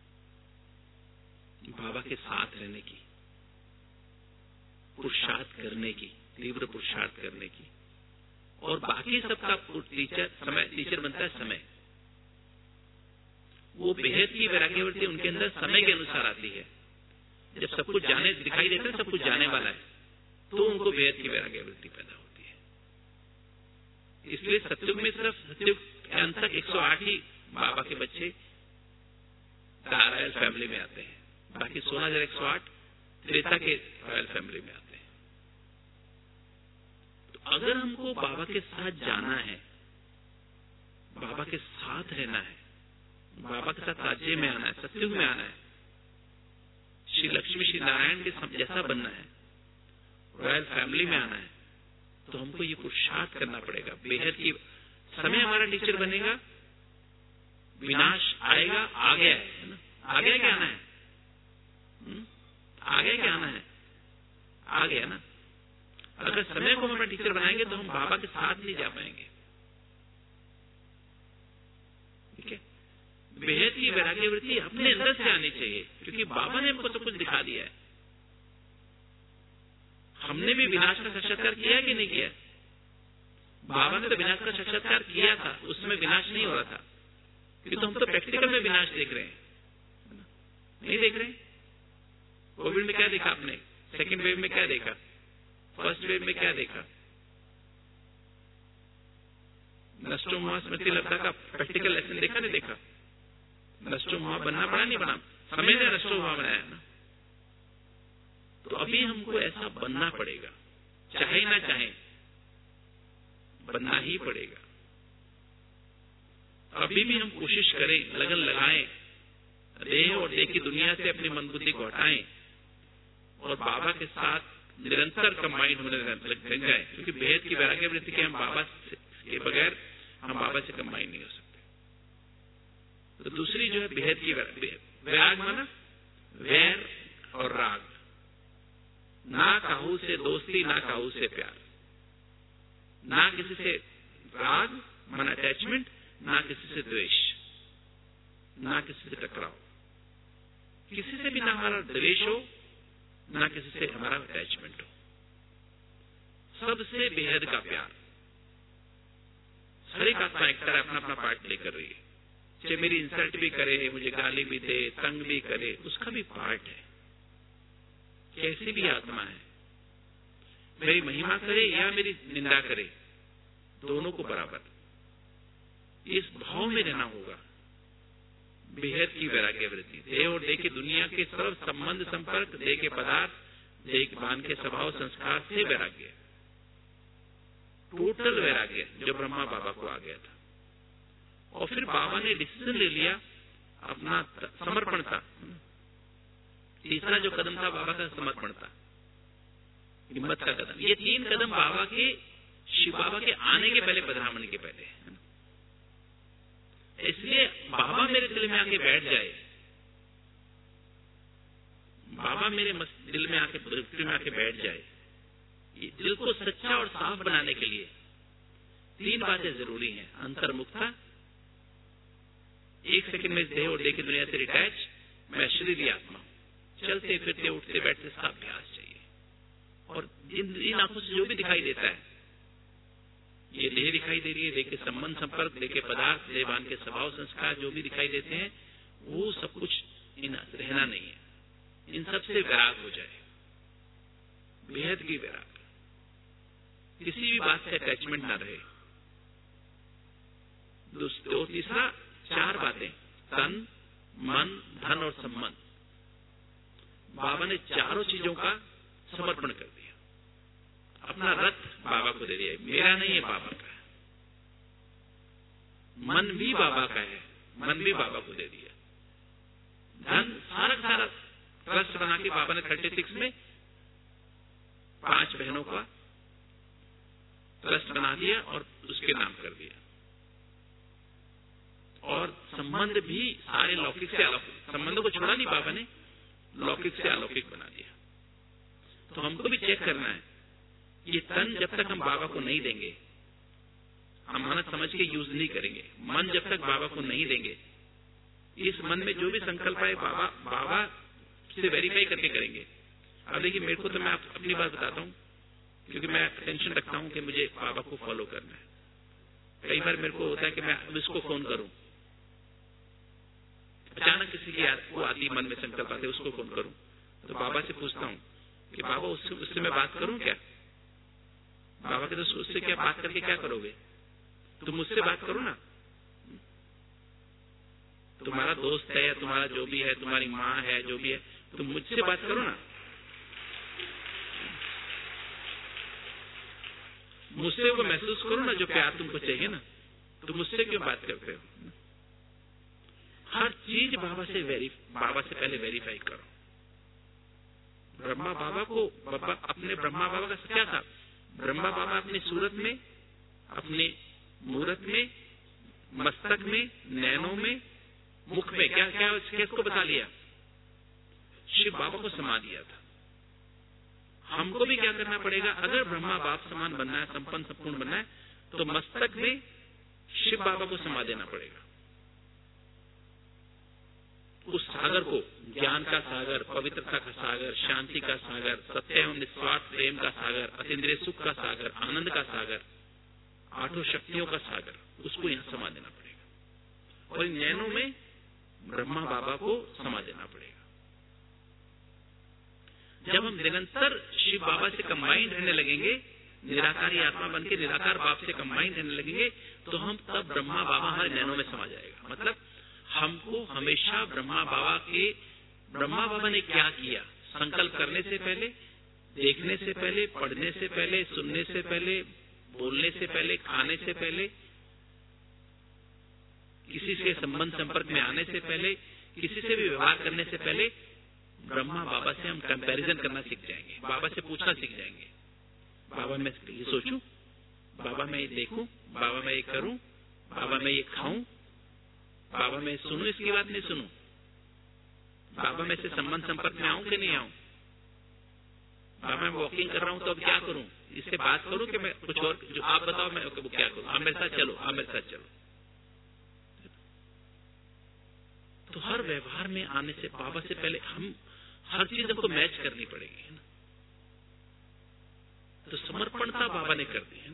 बाबा के साथ रहने की, पुरुषार्थ करने की, तीव्र पुरुषार्थ करने की। और बाकी सबका टीचर समय टीचर बनता है समय। वो बेहद की वैराग्यवृत्ति उनके अंदर समय के अनुसार आती है। जब सब कुछ जाने दिखाई देता है, सब कुछ जाने वाला है, तो उनको बेहद की वैराग्यवृत्ति पैदा होती है। इसलिए सत्युग में सिर्फ सत्युग के अंत तक एक सौ आठ ही बाबा के बच्चे रॉयल फैमिली में आते हैं, बाकी सोलह हजार एक सौ आठ त्रेता के रॉयल फैमिली में आते हैं। तो अगर हमको बाबा के साथ जाना है, बाबा के साथ रहना है, बाबा के साथ राज्य में आना है, सत्युग में आना है, श्री लक्ष्मी श्री नारायण के जैसा बनना है, रॉयल फैमिली में आना है, तो हमको ये पुरुषार्थ करना पड़ेगा। बेहद की समय हमारा टीचर बनेगा, विनाश आएगा, आ गया है ना, आ गया क्या आना है, आ गया क्या आना है, आ गया ना। अगर समय को हमारा टीचर बनाएंगे तो हम बाबा के साथ नहीं जा पाएंगे। ठीक है, बेहद की वैराग्य वृत्ति अपने अंदर से आनी चाहिए, क्योंकि बाबा ने हमको सब कुछ दिखा दिया है। हमने भी विनाश का साक्षात्कार किया है कि नहीं किया? बाबा ने तो विनाश का साक्षात्कार किया था, उसमें विनाश नहीं हो रहा था, क्योंकि तो हम तो प्रैक्टिकल में विनाश देख रहे हैं, नहीं देख रहे? कोविड में क्या देखा आपने? सेकेंड वेव में क्या देखा? फर्स्ट वेव में क्या देखा? नष्टो मुआ स्मृति लब्धा का प्रैक्टिकल लेसन देखा नहीं देखा? नष्टो मुआ बनना पड़ा नहीं बना, समय ने नष्टो मुआ बनाया ना। तो अभी हमको ऐसा बनना पड़ेगा, चाहे ना चाहे बनना ही पड़ेगा। अभी भी हम कोशिश करें, लगन लगाएं, देह और देह की दुनिया से अपनी मन बुद्धि को हटाएं और बाबा के साथ निरंतर कंबाइंड होने लग जाए, क्योंकि बेहद की वैराग्य वृत्ति के हम बाबा के बगैर हम बाबा से कंबाइंड नहीं हो सकते। तो दूसरी जो है बेहद की वैराग, माना वैर और राग, ना काहू से दोस्ती, ना काहू से प्यार, ना किसी से राग माना अटैचमेंट, ना किसी से द्वेष, ना किसी से टकराव, किसी से भी ना हमारा द्वेष हो, ना किसी से हमारा अटैचमेंट हो, सबसे बेहद का प्यार। हर एक आत्मा एक तरह अपना अपना पार्ट प्ले कर रही है, चाहे मेरी इंसल्ट भी करे, मुझे गाली भी दे, तंग भी करे, उसका भी पार्ट है। कैसी भी आत्मा है, मेरी महिमा करे या मेरी निंदा करे, दोनों को बराबर इस भाव में रहना होगा। बेहद की वैराग्य वृत्ति, देह और देह की दुनिया के सर्व संबंध संपर्क, देह के पदार्थ, देह भान के स्वभाव संस्कार से वैराग्य, टोटल वैराग्य जो ब्रह्मा बाबा को आ गया था। और फिर बाबा ने डिसीजन ले लिया अपना समर्पण था। तीसरा जो कदम था बाबा का समर्पण था, हिम्मत का कदम। ये तीन कदम बाबा के, शिव बाबा के आने के पहले, पधरामण के पहले। इसलिए बाबा मेरे दिल में आके बैठ जाए, बाबा मेरे दिल में आके दिल में आके बैठ जाए, ये दिल को सच्चा और साफ बनाने के लिए तीन बातें जरूरी हैं। अंतर्मुखता, एक सेकंड में देह और देह की दुनिया से डिटैच, मैं शरीरी आत्मा, चलते फिरते उठते बैठते सब अभ्यास चाहिए। और इन इन आंखों से जो भी दिखाई देता है, ये देह दिखाई दे रही है, देह के संबंध संपर्क, देह के पदार्थ, देवान के स्वभाव संस्कार जो भी दिखाई देते हैं, वो सब कुछ इन रहना नहीं है। इन सब से वैराग हो जाए, बेहद की वैराग, किसी भी बात से अटैचमेंट ना रहे। दोस्तों तीसरा, चार बातें, तन, मन, धन और संबंध। बाबा ने चारों चीजों का समर्पण कर दिया, अपना रथ बाबा को दे दिया। मेरा नहीं है, बाबा का है। मन भी बाबा का है, मन भी बाबा को दे दिया। धन सारा सारा ट्रस्ट बना के बाबा ने थर्टी सिक्स में पांच बहनों का ट्रस्ट बना दिया और उसके नाम कर दिया। और संबंध भी सारे लौकिक से अलौकिक, संबंधों को छोड़ा नहीं बाबा ने, लौकिक से अलौकिक बना दिया। तो हमको भी चेक करना है, ये तन जब तक हम बाबा को नहीं देंगे, अमानत समझ के यूज नहीं करेंगे, मन जब तक बाबा को नहीं देंगे, इस मन में जो भी संकल्प है बाबा बाबा से वेरीफाई करके करेंगे। अब देखिए, मेरे को तो मैं अपनी बात बताता हूँ, क्योंकि मैं टेंशन रखता हूँ कि मुझे बाबा को फॉलो करना है। कई बार मेरे को होता है कि मैं अब इसको फोन करूं, अचानक किसी की वो आती मन में संकल्प आते, उसको फोन करूं, तो बाबा से पूछता हूं कि बाबा उससे उससे मैं बात करूं क्या? बाबा के तो उससे क्या बात करके क्या करोगे? तुम मुझसे बात करो ना, तुम्हारा दोस्त है या तुम्हारा जो भी है, तुम्हारी माँ है, जो भी है, तुम मुझसे बात करो ना, मुझसे वो महसूस करो ना जो प्यार तुमको चाहिए ना, तुम मुझसे क्यों बात करते हो? हर चीज बाबा से वेरी बाबा से पहले वेरीफाई करो। ब्रह्मा बाबा को बाबा अपने ब्रह्मा बाबा का क्या था? ब्रह्मा बाबा अपनी सूरत में, अपने मूरत में, मस्तक में, नैनों में, मुख में क्या क्या किसको बता लिया? शिव बाबा को समा दिया था। हमको भी क्या करना पड़ेगा? अगर ब्रह्मा बाप समान बनना है, संपन्न संपूर्ण बनना है, तो मस्तक में शिव बाबा को समा देना पड़ेगा। उस सागर को, ज्ञान का सागर, पवित्रता का सागर, शांति का सागर, सत्य एवं निस्वार्थ प्रेम का सागर, अतीन्द्रिय सुख का सागर, आनंद का सागर, आठों शक्तियों का सागर, उसको यहां समा देना पड़ेगा। और इन नैनों में ब्रह्मा बाबा को समा देना पड़ेगा। जब हम निरंतर शिव बाबा से कंबाइंड रहने लगेंगे, निराकारी आत्मा बन के निराकार बाप से कंबाइंड रहने लगेंगे, तो हम तब ब्रह्मा बाबा हमारे नैनों में समा जाएगा। मतलब हमको हमेशा ब्रह्मा बाबा के, ब्रह्मा बाबा ने क्या किया, संकल्प करने से पहले, देखने से पहले, पढ़ने से पहले, सुनने से पहले, बोलने से पहले, खाने से पहले, किसी से संबंध संपर्क में आने से पहले, किसी से भी व्यवहार करने से पहले, ब्रह्मा बाबा से हम कंपैरिजन करना सीख जाएंगे, बाबा से पूछना सीख जाएंगे। बाबा मैं ये सोचूं, बाबा मैं ये देखूं, बाबा मैं ये करूं, बाबा मैं ये खाऊं, बाबा मैं सुनूं, इसकी बात नहीं सुनूं, बाबा मैं से संबंध संपर्क में आऊं कि नहीं आऊं, बाबा मैं वॉकिंग कर रहा हूं तो अब क्या करूं, इससे बात करूं कि मैं कुछ और, जो आप बताओ मैं वो क्या करूं, आप मेरे साथ चलो, आप मेरे साथ चलो। तो हर व्यवहार में आने से बाबा से पहले हम हर चीज हमको मैच करनी पड़ेगी, है ना। तो समर्पणता बाबा ने कर दी है ना।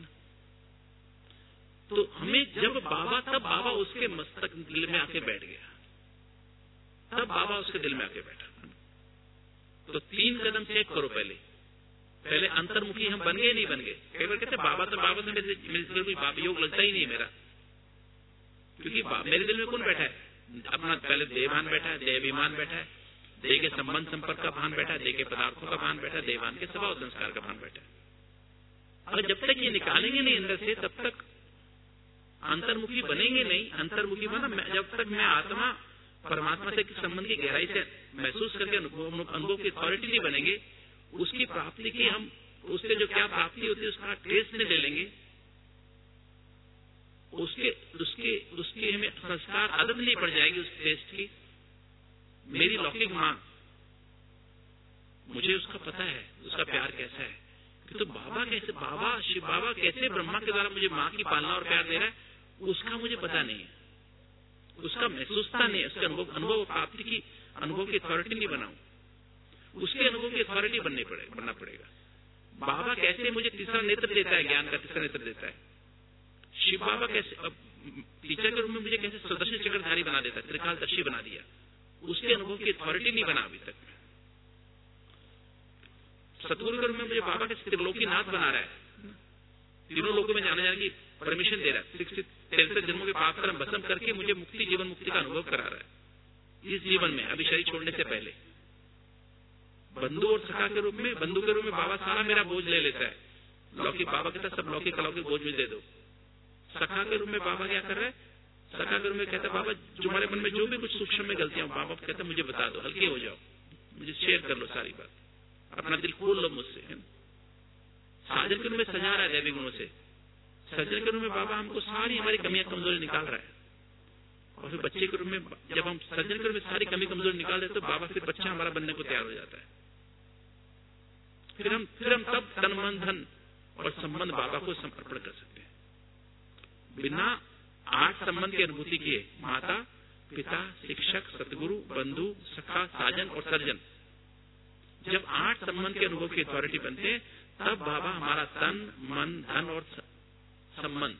तो हमें जब बाबा, तब बाबा उसके मस्तक दिल में आके बैठ गया, तब बाबा उसके दिल में आके बैठा। तो तीन कदम चेक करो पहले पहले अंतर्मुखी हम बन गए नहीं बन गए। कई बार कहते बाबा तो बाबा तो मेरे मेरे कोई बाबा योग लगता ही नहीं है मेरा, क्योंकि मेरे दिल में कौन बैठा है? अपना पहले देवान बैठा है, देवाभिमान बैठा है, देह के संबंध संपर्क का भान बैठा है, देह के पदार्थों का भान बैठा है, देवान के स्वभाव संस्कार का भान बैठा है। अगर जब तक ये निकालेंगे नहीं अंदर से, तब तक अंतर्मुखी बनेंगे नहीं। अंतर्मुखी बना जब तक मैं आत्मा परमात्मा से संबंध की गहराई से महसूस करके अनुभव की अथॉरिटी नहीं बनेंगे, उसकी प्राप्ति की हम उससे जो क्या प्राप्ति होती है उसका टेस्ट नहीं ले लेंगे, उसके उसके उसके हमें संस्कार आदत नहीं पड़ जाएगी उस टेस्ट की। मेरी लौकिक माँ मुझे उसका पता है उसका प्यार कैसा है। कि तो बाबा कैसे, बाबा शिव बाबा कैसे ब्रह्मा के द्वारा मुझे माँ की पालना और प्यार दे रहा है, उसका मुझे पता नहीं है, उसका महसूसता नहीं है, उसके अनुभव अनुभव प्राप्ति की अनुभव की अथॉरिटी नहीं बनाऊं, उसके अनुभव की अथॉरिटी बनने पड़ेगा बनना पड़ेगा। बाबा कैसे मुझे तीसरा नेत्र देता है, ज्ञान का तीसरा नेत्र देता है, शिव बाबा कैसे अब टीचर के रूप में मुझे कैसे सुदर्शन चक्रधारी बना देता है, त्रिकालदर्शी बना दिया, उसके अनुभव की अथॉरिटी नहीं बना अभी तक। सतगुरु के रूप में मुझे बाबा के त्रिलोकीनाथ बना रहा है, तीनों लोगों में जाने जाने की परमिशन दे रहा है, तिरसठ जन्मों के पाप कर्म भस्म करके मुझे मुक्ति जीवन मुक्ति का अनुभव करा रहा है इस जीवन में, अभी शरीर छोड़ने से पहले। बंधु और सखा के रूप में, बंधु के रूप में बाबा सारा मेरा बोझ ले लेता है, लौकिक बाबा कहता है सब लौकिक अलौकिक बोझ मुझे दे दो। सखा के रूप में बाबा क्या कर रहा है, सखा के रूप में कहता है बाबा जो हमारे मन में जो भी कुछ सूक्ष्म में गलतियां, बाबा कहता है मुझे बता दो, हल्के हो जाओ, मुझे शेयर कर लो सारी बात, अपना दिल खोल लो मुझसे। साजन के रूप में सजा रहा है दैवी गुणों से, सज्जन के रूप में बाबा हमको सारी हमारी कमियां कमजोरी निकाल रहा है, और फिर बच्चे के रूप में जब हम सज्जन के रूप में सारी कमी कमजोरी निकाल देते तो बाबा फिर बच्चा हमारा बनने को तैयार हो जाता है। फिर हम फिर हम तब तन मन धन और संबंध बाबा को समर्पण कर सकते हैं। बिना आठ संबंध की अनुभूति किए, माता पिता शिक्षक सतगुरु बंधु सखा साजन और सर्जन, जब आठ संबंध के अनुभव की अथॉरिटी बनते हैं तब बाबा हमारा तन मन धन और संबंध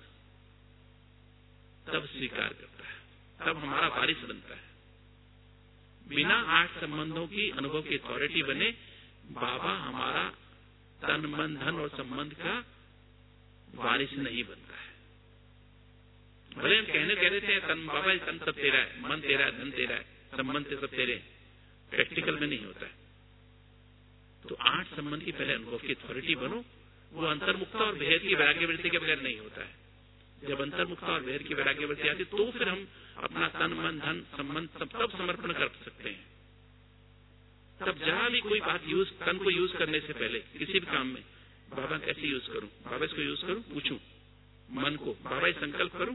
तब स्वीकार करता है, तब हमारा वारिस बनता है। बिना आठ संबंधों की अनुभव की अथॉरिटी बने बाबा हमारा तन मन धन और संबंध का वारिस नहीं बनता है। भले हम कहने कह देते हैं तन बाबा तन सब तेरा है, मन तेरा है, धन तेरा है, संबंध सब तेरे, प्रैक्टिकल में नहीं होता है। तो आठ संबंध की पहले अनुभव की अथॉरिटी बनो, वो अंतर्मुक्ता और भेद की वैराग्य वृत्ति के बगैर नहीं होता है। जब अंतर्मुक्ता और भेद की वैराग्य वृत्ति आती तो फिर हम अपना तन मन धन संबंध सब तब समर्पण कर सकते हैं। तब जहां भी कोई बात यूज तन को यूज करने से पहले किसी भी काम में बाबा कैसे यूज करूं, बाबा इसको यूज करूं, पूछूं मन को, बाबा ये संकल्प करूं,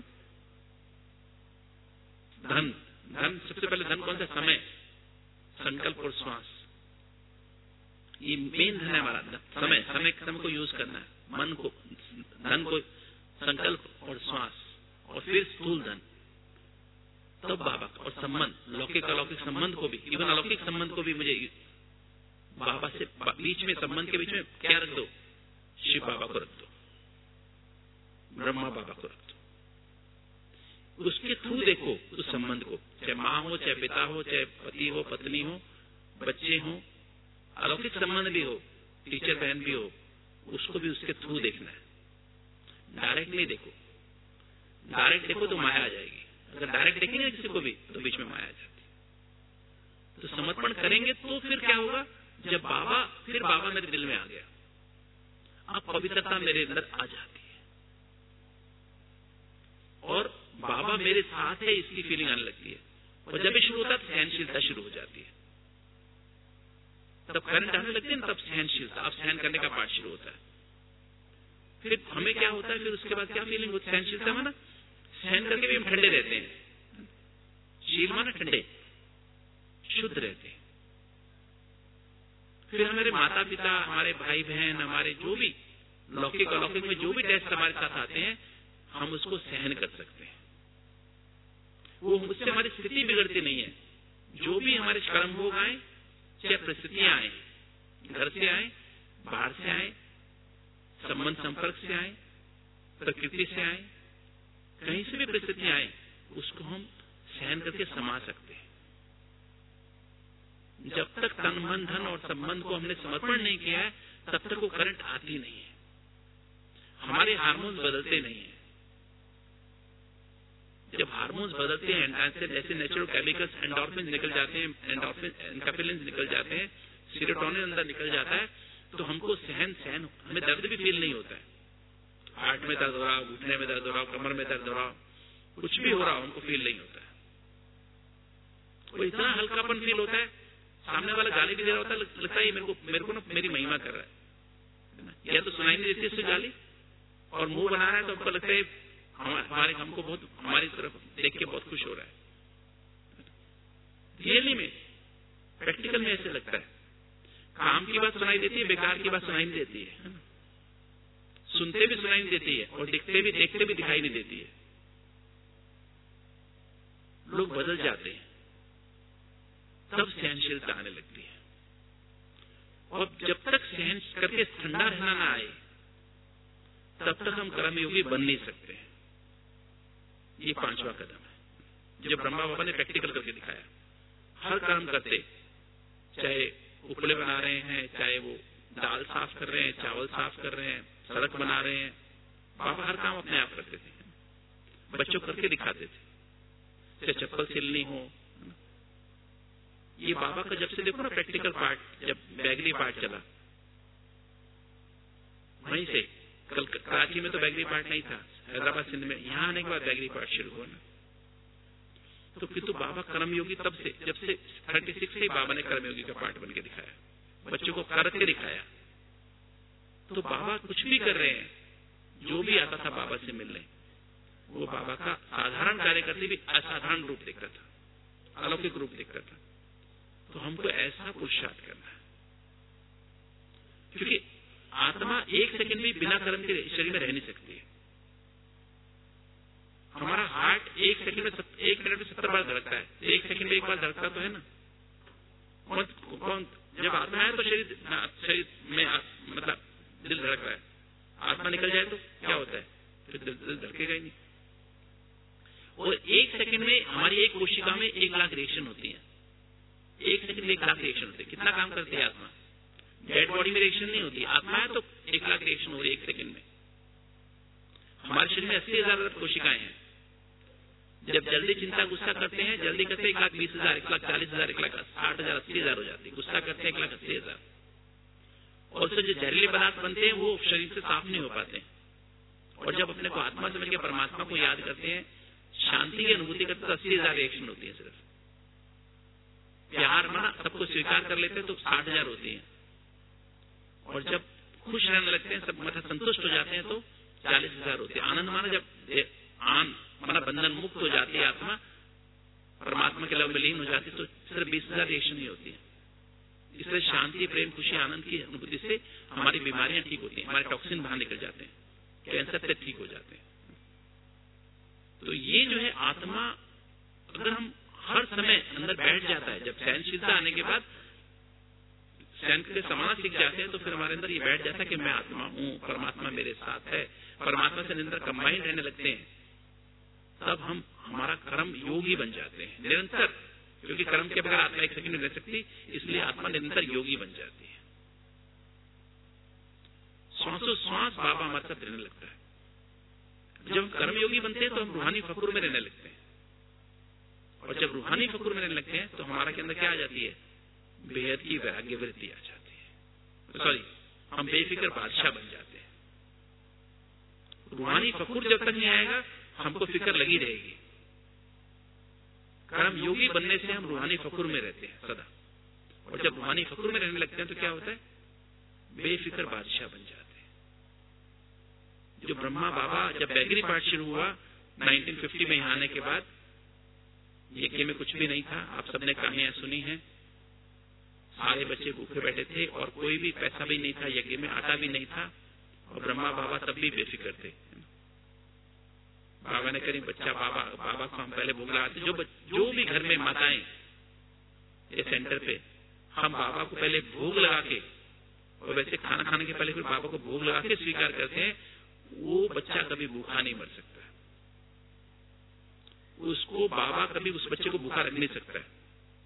धन धन सबसे पहले धन कौन सा, समय, संकल्प और श्वास, ये मेन धन है हमारा, समय समय समय को यूज करना है, मन को, धन को, संकल्प और श्वास, और फिर स्थूल धन, तब बाबा और संबंध, लौकिक अलौकिक संबंध को भी, इवन अलौकिक संबंध को भी मुझे बाबा से बीच में, संबंध के बीच में क्या रख दो, शिव बाबा को रख दो, ब्रह्मा बाबा को रख दो, उसके थ्रू देखो उस संबंध को, चाहे माँ हो, चाहे पिता हो, चाहे पति हो, पत्नी हो, बच्चे हो, अलौकिक संबंध भी हो, टीचर बहन भी हो, उसको भी उसके थ्रू देखना है, डायरेक्ट नहीं देखो। डायरेक्ट देखो तो माया आ जाएगी, अगर डायरेक्ट देखेंगे किसी को भी तो बीच में माया आ जाती है। तो समर्पण करेंगे तो फिर क्या होगा, जब बाबा, फिर बाबा मेरे दिल में आ गया, अब पवित्रता मेरे अंदर आ जाती है और बाबा मेरे साथ है इसकी फीलिंग आने लगती है, और जब ये शुरू होता है तो सहनशीलता शुरू हो जाती है, तब करंट आने लगते हैं, तब सहनशीलता, अब सहन करने का पाठ शुरू होता है। फिर हमें क्या होता है, फिर उसके बाद क्या फीलिंग होती है, सहनशीलता माना सहन करके भी हम ठंडे रहते हैं, शील माना ठंडे, शुद्ध रहते हैं। फिर हमारे माता पिता, हमारे भाई बहन, हमारे जो भी लौकिक अलौकिक में जो भी टेस्ट हमारे साथ आते हैं, हम उसको सहन कर सकते हैं, वो उससे हमारी स्थिति बिगड़ती नहीं है। जो भी हमारे कर्म भोग आए, चाहे परिस्थितियां आए, घर से आए, बाहर से आए, संबंध संपर्क से आए, प्रकृति से आए, कहीं से भी परिस्थितियां आए, उसको हम सहन करके समा सकते हैं। जब तक तन मन धन और संबंध को हमने समर्पण नहीं किया है, तब तक वो करंट आती नहीं है, हमारे हार्मोन्स बदलते नहीं है। जब हार्मोन्स बदलते हैं, ऐसे नेचुरल केमिकल्स, एंडोर्फिन निकल जाते हैं, एंडोर्फिन एनकाफिलिन्स निकल जाते हैं, सीरोटोनिन अंदर निकल जाता है, तो हमको सहन सहन हमें दर्द भी फील नहीं होता है। हार्ट में दर्द हो रहा, घुटने में दर्द हो रहा, कमर में दर्द हो रहा, कुछ भी हो रहा, हमको फील नहीं होता है। वो इतना हल्कापन फील होता है, सामने वाला गाली भी दे रहा होता है, लगता है मेरे को मेरे को ना मेरी महिमा कर रहा है, या तो सुनाई नहीं देती उससे गाली, और मुंह बना रहा है तो हमको लगता है हमारे हमको बहुत हमारी तरफ देख के बहुत खुश हो रहा है। रियली में प्रैक्टिकल में ऐसे लगता है। काम की बात सुनाई देती है, बेकार की बात सुनाई नहीं देती है, सुनते भी सुनाई नहीं देती है और दिखते भी देखते भी दिखाई नहीं देती है। लोग बदल जाते हैं, तब सहनशीलता आने लगती है। और जब तक सहन करके ठंडा रहना ना आए, तब तक हम कर्मयोगी बन नहीं सकते। ये पांचवा कदम है जो ब्रह्मा बाबा ने प्रैक्टिकल करके दिखाया। हर कर्म करते, चाहे उपले बना रहे हैं, चाहे वो दाल साफ कर रहे हैं, चावल साफ कर रहे हैं, सड़क बना रहे हैं, बाबा हर काम अपने आप करते थे, बच्चों करके दिखाते थे। चाहे चप्पल सिलनी हो, ये बाबा का जब से देखो ना प्रैक्टिकल पार्ट, जब बैगरी पार्ट चला वहीं से, कल कराची में तो बैगरी पार्ट नहीं था, हैदराबाद सिंध में, यहां आने के बाद बैगरी पार्ट शुरू हुआ ना। तो किंतु बाबा कर्मयोगी तब से, जब से थर्टी सिक्स से बाबा ने कर्मयोगी का पार्ट बन के दिखाया, बच्चों को करके दिखाया। तो बाबा कुछ भी कर रहे हैं, जो भी आता था बाबा से मिलने, वो बाबा का साधारण कार्य करते भी असाधारण रूप दिखता था, अलौकिक रूप दिखता था। तो हमको ऐसा पुरुषार्थ करना है, क्योंकि आत्मा एक सेकंड भी बिना कर्म के शरीर में रह नहीं सकती है। हमारा हार्ट एक सेकंड में एक मिनट में सत्तर बार धड़कता है, एक सेकंड में एक बार धड़कता तो है ना। कौन जब आत्मा है तो शरीर शरीर में मतलब दिल धड़क रहा है, आत्मा निकल जाए तो क्या होता है, फिर दिल, दिल धड़केगा ही नहीं। और एक सेकंड में हमारी एक कोशिका में एक लाख रिएक्शन होती है, एक सेकंड में एक लाख रिएक्शन होती है। कितना काम करती है आत्मा? डेड बॉडी में रिएक्शन नहीं होती, आत्मा है तो एक लाख रिएक्शन हो रही है एक सेकंड में। हमारे शरीर में अस्सी हजार कोशिकाएं हैं। जब जल्दी चिंता गुस्सा करते हैं, जल्दी करते हैं एक लाख बीस हजार, एक लाख चालीस हजार, एक लाख साठ हजार, अस्सी हजार हो जाती है। गुस्सा करते हैं एक लाख अस्सी हजार। और उससे जो जहरीले पदार्थ बनते हैं वो शरीर से साफ नहीं हो पाते। और जब अपने को आत्मा समझ के परमात्मा को याद करते हैं, शांति की अनुभूति करते तो अस्सी हजार रिएक्शन होती है सिर्फ। प्यार माना सबको स्वीकार कर लेते हैं तो साठ हजार होती है। और जब खुश रहने लगते हैं, सब मतलब संतुष्ट हो जाते हैं तो चालीस हजार होती है। आनंद माना जब आन माना बंधन मुक्त हो जाती है आत्मा, परमात्मा के लव में लीन हो जाती है, तो सिर्फ बीस हजार रिएक्शन ही होती है। इसलिए शांति, प्रेम, खुशी, आनंद की अनुभूति से हमारी बीमारियां ठीक होती हैं, हमारे टॉक्सिन बाहर निकल जाते हैं, कैंसर से ठीक हो जाते हैं। तो ये जो है आत्मा, अगर हम हर समय अंदर बैठ जाता है, जब सहनशीलता आने के बाद सहन के समाना सीख जाते हैं, तो फिर हमारे अंदर ये बैठ जाता है कि मैं आत्मा हूं, परमात्मा मेरे साथ है, परमात्मा से निरंतर कंबाइन रहने लगते हैं। तब हम हमारा कर्म योगी बन जाते हैं निरंतर, क्योंकि कर्म के बगैर आत्मा एक सेकंड नहीं रह सकती, इसलिए आत्मा निरंतर योगी बन जाती है। श्वासों श्वास बाबा हमारे साथ रहने लगता है। जब हम कर्मयोगी बनते हैं तो हम रूहानी फकुर में रहने लगते हैं, और जब रूहानी फकुर में रहने लगते हैं तो हमारा के अंदर क्या आ जाती है, बेहद की वैराग्य वृत्ति आ जाती है। सॉरी, हम बेफिक्र बादशाह बन जाते हैं। रूहानी फकुर जब तक नहीं आएगा हमको फिक्र लगी रहेगी। कर्म योगी बनने से हम रूहानी फकुर में रहते हैं सदा, और जब रूहानी फकुर में रहने लगते हैं तो क्या होता है, बेफिक्र बादशाह बन जाते हैं। जो ब्रह्मा बाबा, जब बैगरी पाठ शुरू हुआ नाइनटीन फिफ्टी में यहाँ आने के बाद, यज्ञ में कुछ भी नहीं था, आप सबने कहानियां सुनी हैं। सारे बच्चे भूखे बैठे थे और कोई भी पैसा भी नहीं था, यज्ञ में आटा भी नहीं था, और ब्रह्मा बाबा तब भी बेफिक्र थे। बाबा ने करी बच्चा बाबा बाबा को हम पहले भोग लगाते, जो जो भी घर में माताएं ये सेंटर पे, हम बाबा को पहले भोग लगा के, और वैसे खाना खाने के पहले फिर बाबा को भोग लगा के स्वीकार करते हैं, वो बच्चा कभी भूखा नहीं मर सकता। उसको बाबा कभी उस बच्चे को भूखा रख नहीं सकता है।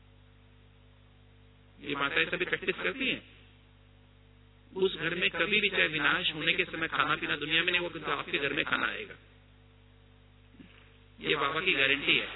ये माताएं सभी प्रैक्टिस करती हैं। उस घर में कभी भी चाहे विनाश होने के समय खाना पीना दुनिया में नहीं हो, किंतु आपके घर में खाना आएगा। ये बाबा की गारंटी है।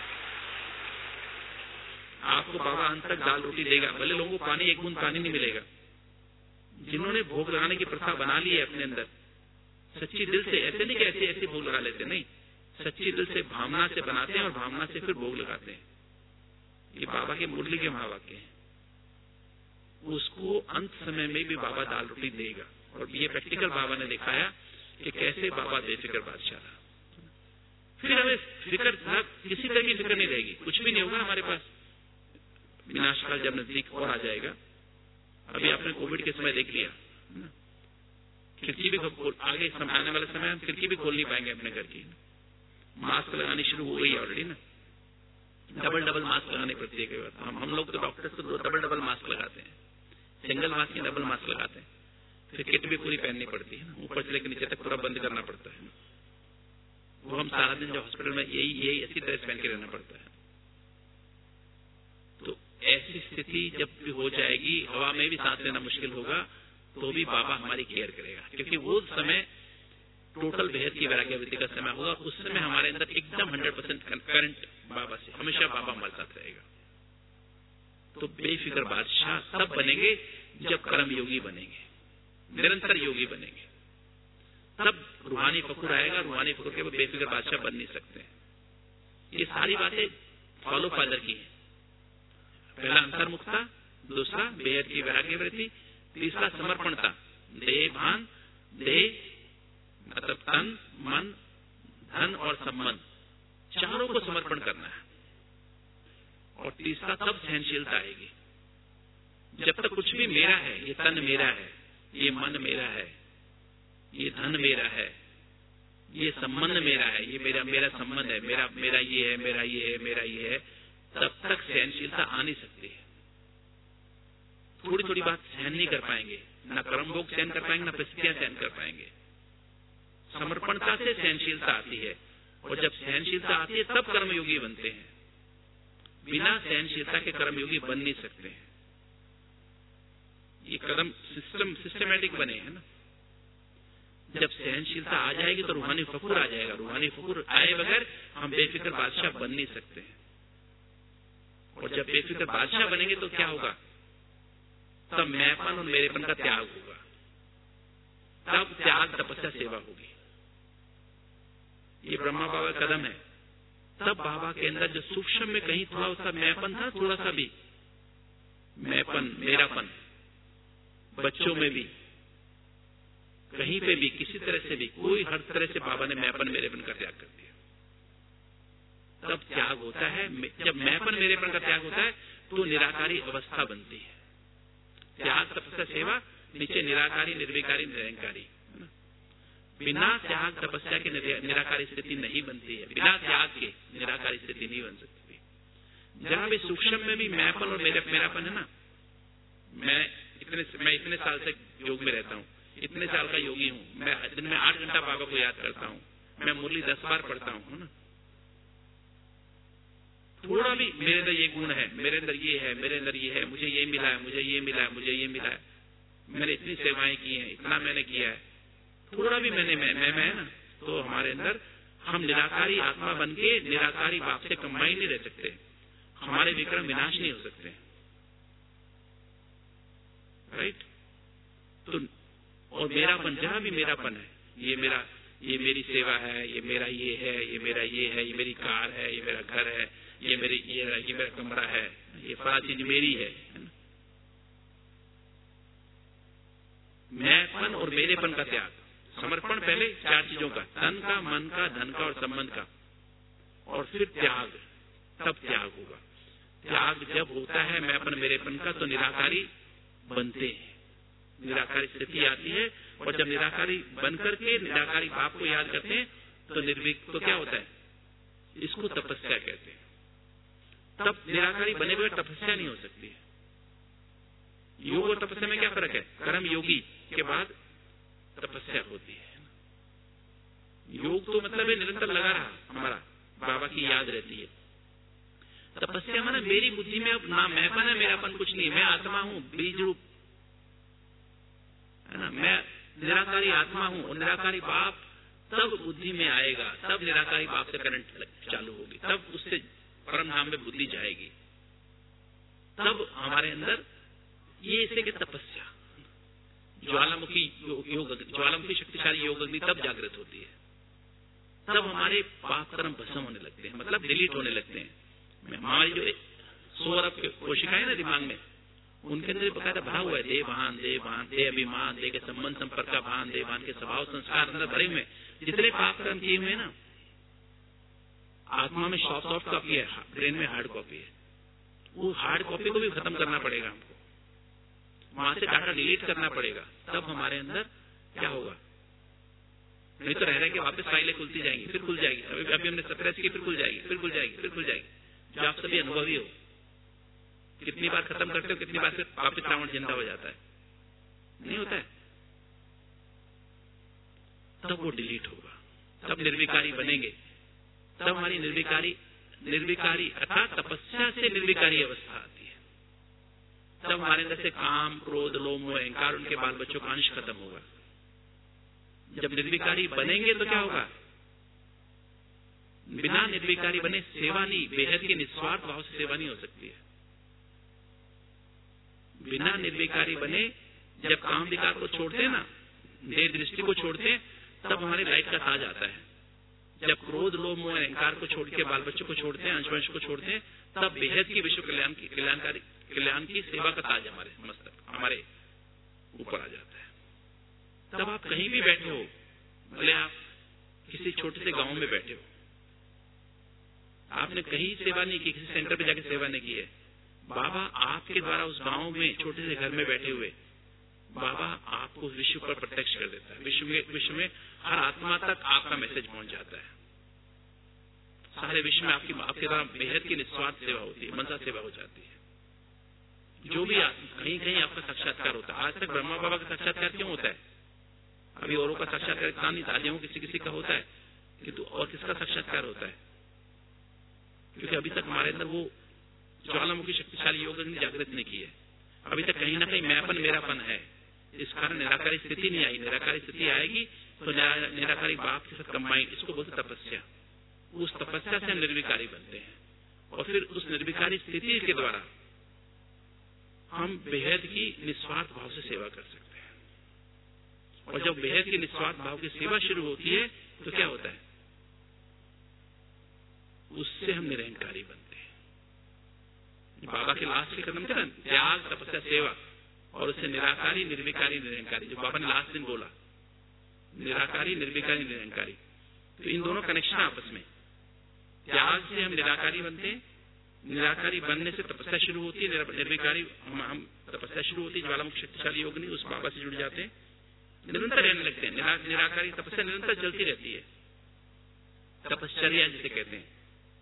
आपको बाबा अंत तक दाल रोटी देगा, भले लोगों को पानी एक बूंद पानी नहीं मिलेगा। जिन्होंने भोग लगाने की प्रथा बना ली है अपने अंदर, सच्ची दिल से, ऐसे नहीं कि ऐसे ऐसे भोग लगा लेते, नहीं, सच्ची दिल से भावना से बनाते हैं और भावना से फिर भोग लगाते हैं। ये बाबा के मुरली के महावाक्य हैं। उसको अंत समय में भी बाबा दाल रोटी देगा, और ये प्रैक्टिकल बाबा ने दिखाया कि कैसे बाबा बेफिक्र बादशाह रहा। फिर हमें फिक्र, किसी तरह की फिक्र नहीं रहेगी, कुछ भी नहीं होगा हमारे पास। विनाश काल जब नजदीक और आ जाएगा, अभी आपने कोविड के समय देख लिया, खिड़की भी आगे आने वाले समय हम खिड़की भी खोल नहीं पाएंगे अपने घर की। मास्क लगानी शुरू हो गई ऑलरेडी ना, डबल डबल मास्क लगाने पड़ती है। हम हम लोग तो डॉक्टर्स तो डबल डबल मास्क लगाते हैं, सिंगल मास्क या डबल मास्क लगाते हैं। फिर किट भी पूरी पहननी पड़ती है ना, ऊपर से लेकर नीचे तक पूरा बंद करना पड़ता है। वो हम सारा दिन जो हॉस्पिटल में यही यही ऐसी ड्रेस पहन के रहना पड़ता है। तो ऐसी स्थिति जब भी हो जाएगी, हवा में भी सांस लेना मुश्किल होगा, तो भी बाबा हमारी केयर करेगा, क्योंकि वो समय टोटल बेहद की वैराग्यवृत्ति का समय होगा। उस समय हमारे अंदर एकदम हंड्रेड परसेंट करंट बाबा से, हमेशा बाबा हमारे साथ रहेगा। तो बेफिक्र बादशाह तब बनेंगे जब कर्म योगी बनेंगे, निरंतर योगी बनेंगे, तब रूहानी फकुर आएगा। रूहानी फकुर के वो बेफिक्र बादशाह बन नहीं सकते। ये सारी बातें फॉलो फादर की है। पहला अंतर्मुखता, दूसरा बेहद की वैराग्यवृत्ति, तीसरा समर्पणता, देह भान, देह मतलब तन मन धन और संबंध, चारों को समर्पण करना है। और तीसरा तब सहनशीलता आएगी। जब तक कुछ भी मेरा है, ये तन मेरा है, ये मन मेरा है, ये धन मेरा है, ये संबंध मेरा है, ये मेरा मेरा संबंध है, मेरा मेरा ये है, मेरा ये है, मेरा ये है, तब तक सहनशीलता आ नहीं सकती है। थोड़ी थोड़ी बात सहन नहीं कर पाएंगे, ना कर्म भोग सहन कर पाएंगे, ना परिस्थितियां सहन कर पाएंगे। समर्पणता से सहनशीलता आती है, और जब सहनशीलता आती है तब कर्मयोगी बनते हैं। बिना सहनशीलता के कर्मयोगी बन नहीं सकते हैं। ये कदम सिस्टम सिस्टमैटिक बने हैं ना। जब सहनशीलता आ जाएगी तो रूहानी फकुर आ जाएगा। रूहानी फकुर आए बगैर हम बेफिक्र बादशाह बन नहीं सकते हैं। और जब बेफिक्र बादशाह बनेंगे तो क्या होगा? तब मैंपन और मेरेपन का त्याग होगा। तब त्याग तपस्या सेवा होगी। ये ब्रह्मा बाबा का कदम है। तब बाबा के अंदर जो सूक्ष्म में कहीं थोड़ा उसका मैंपन था, थोड़ा सा भी मैंपन मेरापन, बच्चों में भी कहीं पे भी किसी तरह से भी कोई हर तरह से बाबा ने मैंपन मेरेपन का त्याग कर दिया। तब त्याग होता है। जब मैंपन मेरेपन का त्याग होता है तो निराकारी अवस्था बनती है। त्याग तपस्या सेवा, नीचे निराकारी निर्विकारी निरंकारी। बिना त्याग तपस्या के निराकारी स्थिति नहीं बनती है। बिना त्याग के निराकारी स्थिति नहीं बन सकती। जहां भी सूक्ष्म में भी मैंपन और मेरे मेरापन है ना। मैं इतने मैं इतने साल से योग में रहता हूँ, इतने साल का योगी हूँ। मैं दिन में आठ घंटा बाबा को याद करता हूँ। मैं मुरली दस बार पढ़ता हूँ ना। थोड़ा भी मेरे अंदर ये गुण है, मेरे अंदर ये है, मेरे अंदर ये है, मुझे ये मिला है, मुझे ये मिला है, मुझे ये मिला है, मैंने इतनी सेवाएं की हैं, इतना मैंने किया है, थोड़ा भी मैंने मैं मैं मैं ना, तो हमारे अंदर हम निराकारी आत्मा बन के निराकारी बाप से कंबाइन नहीं रह सकते। हमारे विक्रम विनाश नहीं हो सकते। राइट? तो और मेरापन, जहां भी मेरापन है, ये मेरा ये मेरी सेवा है, ये मेरा ये है, ये मेरा ये है, ये मेरी कार है, ये मेरा घर है, ये मेरी ये, ये मेरा कमरा है, ये फला चीज मेरी है। मैंपन और मेरेपन का त्याग, समर्पण पहले चार चीजों का, तन का, मन का, धन का और संबंध का, और फिर त्याग, तब त्याग होगा। त्याग जब होता है मैंपन मेरेपन का तो निराकारी बनते हैं, निराकारी स्थिति आती है। और जब निराकारी बनकर के निराकारी बाप को याद करते हैं तो निर्विक तो क्या होता है? इसको तपस्या कहते हैं। तब निराकारी बने हुए तपस्या नहीं हो सकती है। योग और तपस्या में क्या फर्क है? कर्म योगी के बाद तपस्या होती है। योग तो मतलब है निरंतर लगा रहा, हमारा बाबा की याद रहती है। तपस्या माने मेरी बुद्धि में अब ना मैंपन है, मेरापन कुछ नहीं, मैं आत्मा हूं, बीज रूप है ना। मैं निराकारी आत्मा हूं और निराकारी बाप तब बुद्धि में आएगा, तब निराकारी बाप से करंट चालू होगी, तब उससे परम धाम में बुद्धि जाएगी। तब हमारे अंदर ये इसे की तपस्या, ज्वालामुखी योग, ज्वालामुखी शक्तिशाली योग अग्नि तब जागृत होती है। तब हमारे पाप कर्म भस्म होने लगते हैं, मतलब डिलीट होने लगते हैं। हमारी जो सौ अरब कोशिकाएं ना दिमाग में, उनके अंदर बकायदा भरा हुआ है देह भान, देह भान, देह अभिमान, देह के संबंध संपर्क का भान, देह भान के स्वभाव संस्कार अंदर भरे हुए। जितने पाप कर्म किए हुए ना, आत्मा में सॉफ्ट सॉफ्ट कॉपी है, ब्रेन में हार्ड कॉपी है। वो हार्ड कॉपी को भी खत्म करना पड़ेगा हमको। वहां से डाटा डिलीट करना पड़ेगा, तब हमारे अंदर क्या होगा। नहीं तो रह रहे कि वापस फाइलें खुलती जाएंगी, फिर खुल जाएगी, अभी अभी हमने सप्रेस की, फिर खुल जाएगी, फिर खुल जाएगी, फिर खुल जाएगी। जो आप सभी अनुभवी हो, कितनी बार खत्म करते हो, कितनी बार फिर वापस रावण जिंदा हो जाता है, नहीं होता है। तब वो डिलीट होगा, तब निर्विकारी बनेंगे, तब हमारी निर्विकारी निर्विकारी अर्थात तपस्या से निर्विकारी अवस्था आती है। तब हमारे अंदर से काम, क्रोध, लोभ, मोह, अहंकार, उनके बाल बच्चों का अंश खत्म होगा। जब निर्विकारी बनेंगे तो क्या होगा। बिना निर्विकारी बने सेवा नहीं, बेहद के निस्वार्थ भाव से सेवा नहीं हो सकती है। बिना निर्विकारी बने जब काम विकार को छोड़ते हैं ना, देह दृष्टि को छोड़ते हैं, तब हमारे लाइट का ताज आता है। जब क्रोध, लोभ, मोह, अहंकार को छोड़ के बाल बच्चों को छोड़ते हैं, अंशवंश को छोड़ते हैं, तब बेहद की विश्व कल्याण की कल्याणकारी कल्याण की सेवा का ताज हमारे मस्तक हमारे ऊपर आ जाता है। तब आप कहीं भी बैठे हो, भले आप किसी छोटे से गांव में बैठे हो, आपने कहीं सेवा नहीं की, किसी सेंटर पे जाके सेवा नहीं की है, बाबा आपके द्वारा उस गांव में छोटे से घर में बैठे हुए बाबा आपको विश्व पर प्रत्यक्ष कर देता है। विश्व में विश्व में हर आत्मा तक आपका मैसेज पहुंच जाता है। सारे विश्व में आपकी आपके द्वारा बेहद की निस्वार्थ सेवा होती है, मनसा सेवा हो जाती है। जो भी कहीं कहीं आपका साक्षात्कार होता है। आज तक ब्रह्मा बाबा का साक्षात्कार क्यों होता है? अभी औरों का साक्षात्कार इतना नहीं, दादियों किसी किसी का होता है, किंतु और किसका साक्षात्कार होता है? क्योंकि अभी तक हमारे अंदर वो ज्वालामुखी शक्तिशाली योग जागृत नहीं की है। अभी तक कहीं ना कहीं मैंपन मेरापन है, इस कारण निराकारी स्थिति नहीं आई। निराकारी स्थिति आएगी तो निराकारी बाप के साथ कंबाइन, इसको बोलते तपस्या। उस तपस्या से हम निर्विकारी बनते हैं और फिर उस निर्विकारी स्थिति के द्वारा हम बेहद की निस्वार्थ भाव से सेवा कर सकते हैं। और जब बेहद की निस्वार्थ भाव की सेवा शुरू होती है तो क्या होता है? उससे हम निरंकारी बनते हैं। बाबा के लास्ट के कदम थे ना, त्याग, तपस्या, सेवा, और उससे निराकारी, निर्विकारी, निरंकारी, जो बाबा ने लास्ट दिन बोला, निराकारी, निर्विकारी, निरंकारी। तो इन दोनों कनेक्शन आपस में, त्याग से हम निराकारी बनते हैं, निराकारी बनने से तपस्या शुरू होती है, निर्विकारी हम, हम तपस्या शुरू होती है, ज्वालामुखी शक्तिशाली योग नहीं, उस बाबा से जुड़ जाते हैं, निरंतर रहने लगते हैं। निरा, निराकारी तपस्या निरंतर चलती रहती है, तपश्चर्या जिसे कहते हैं।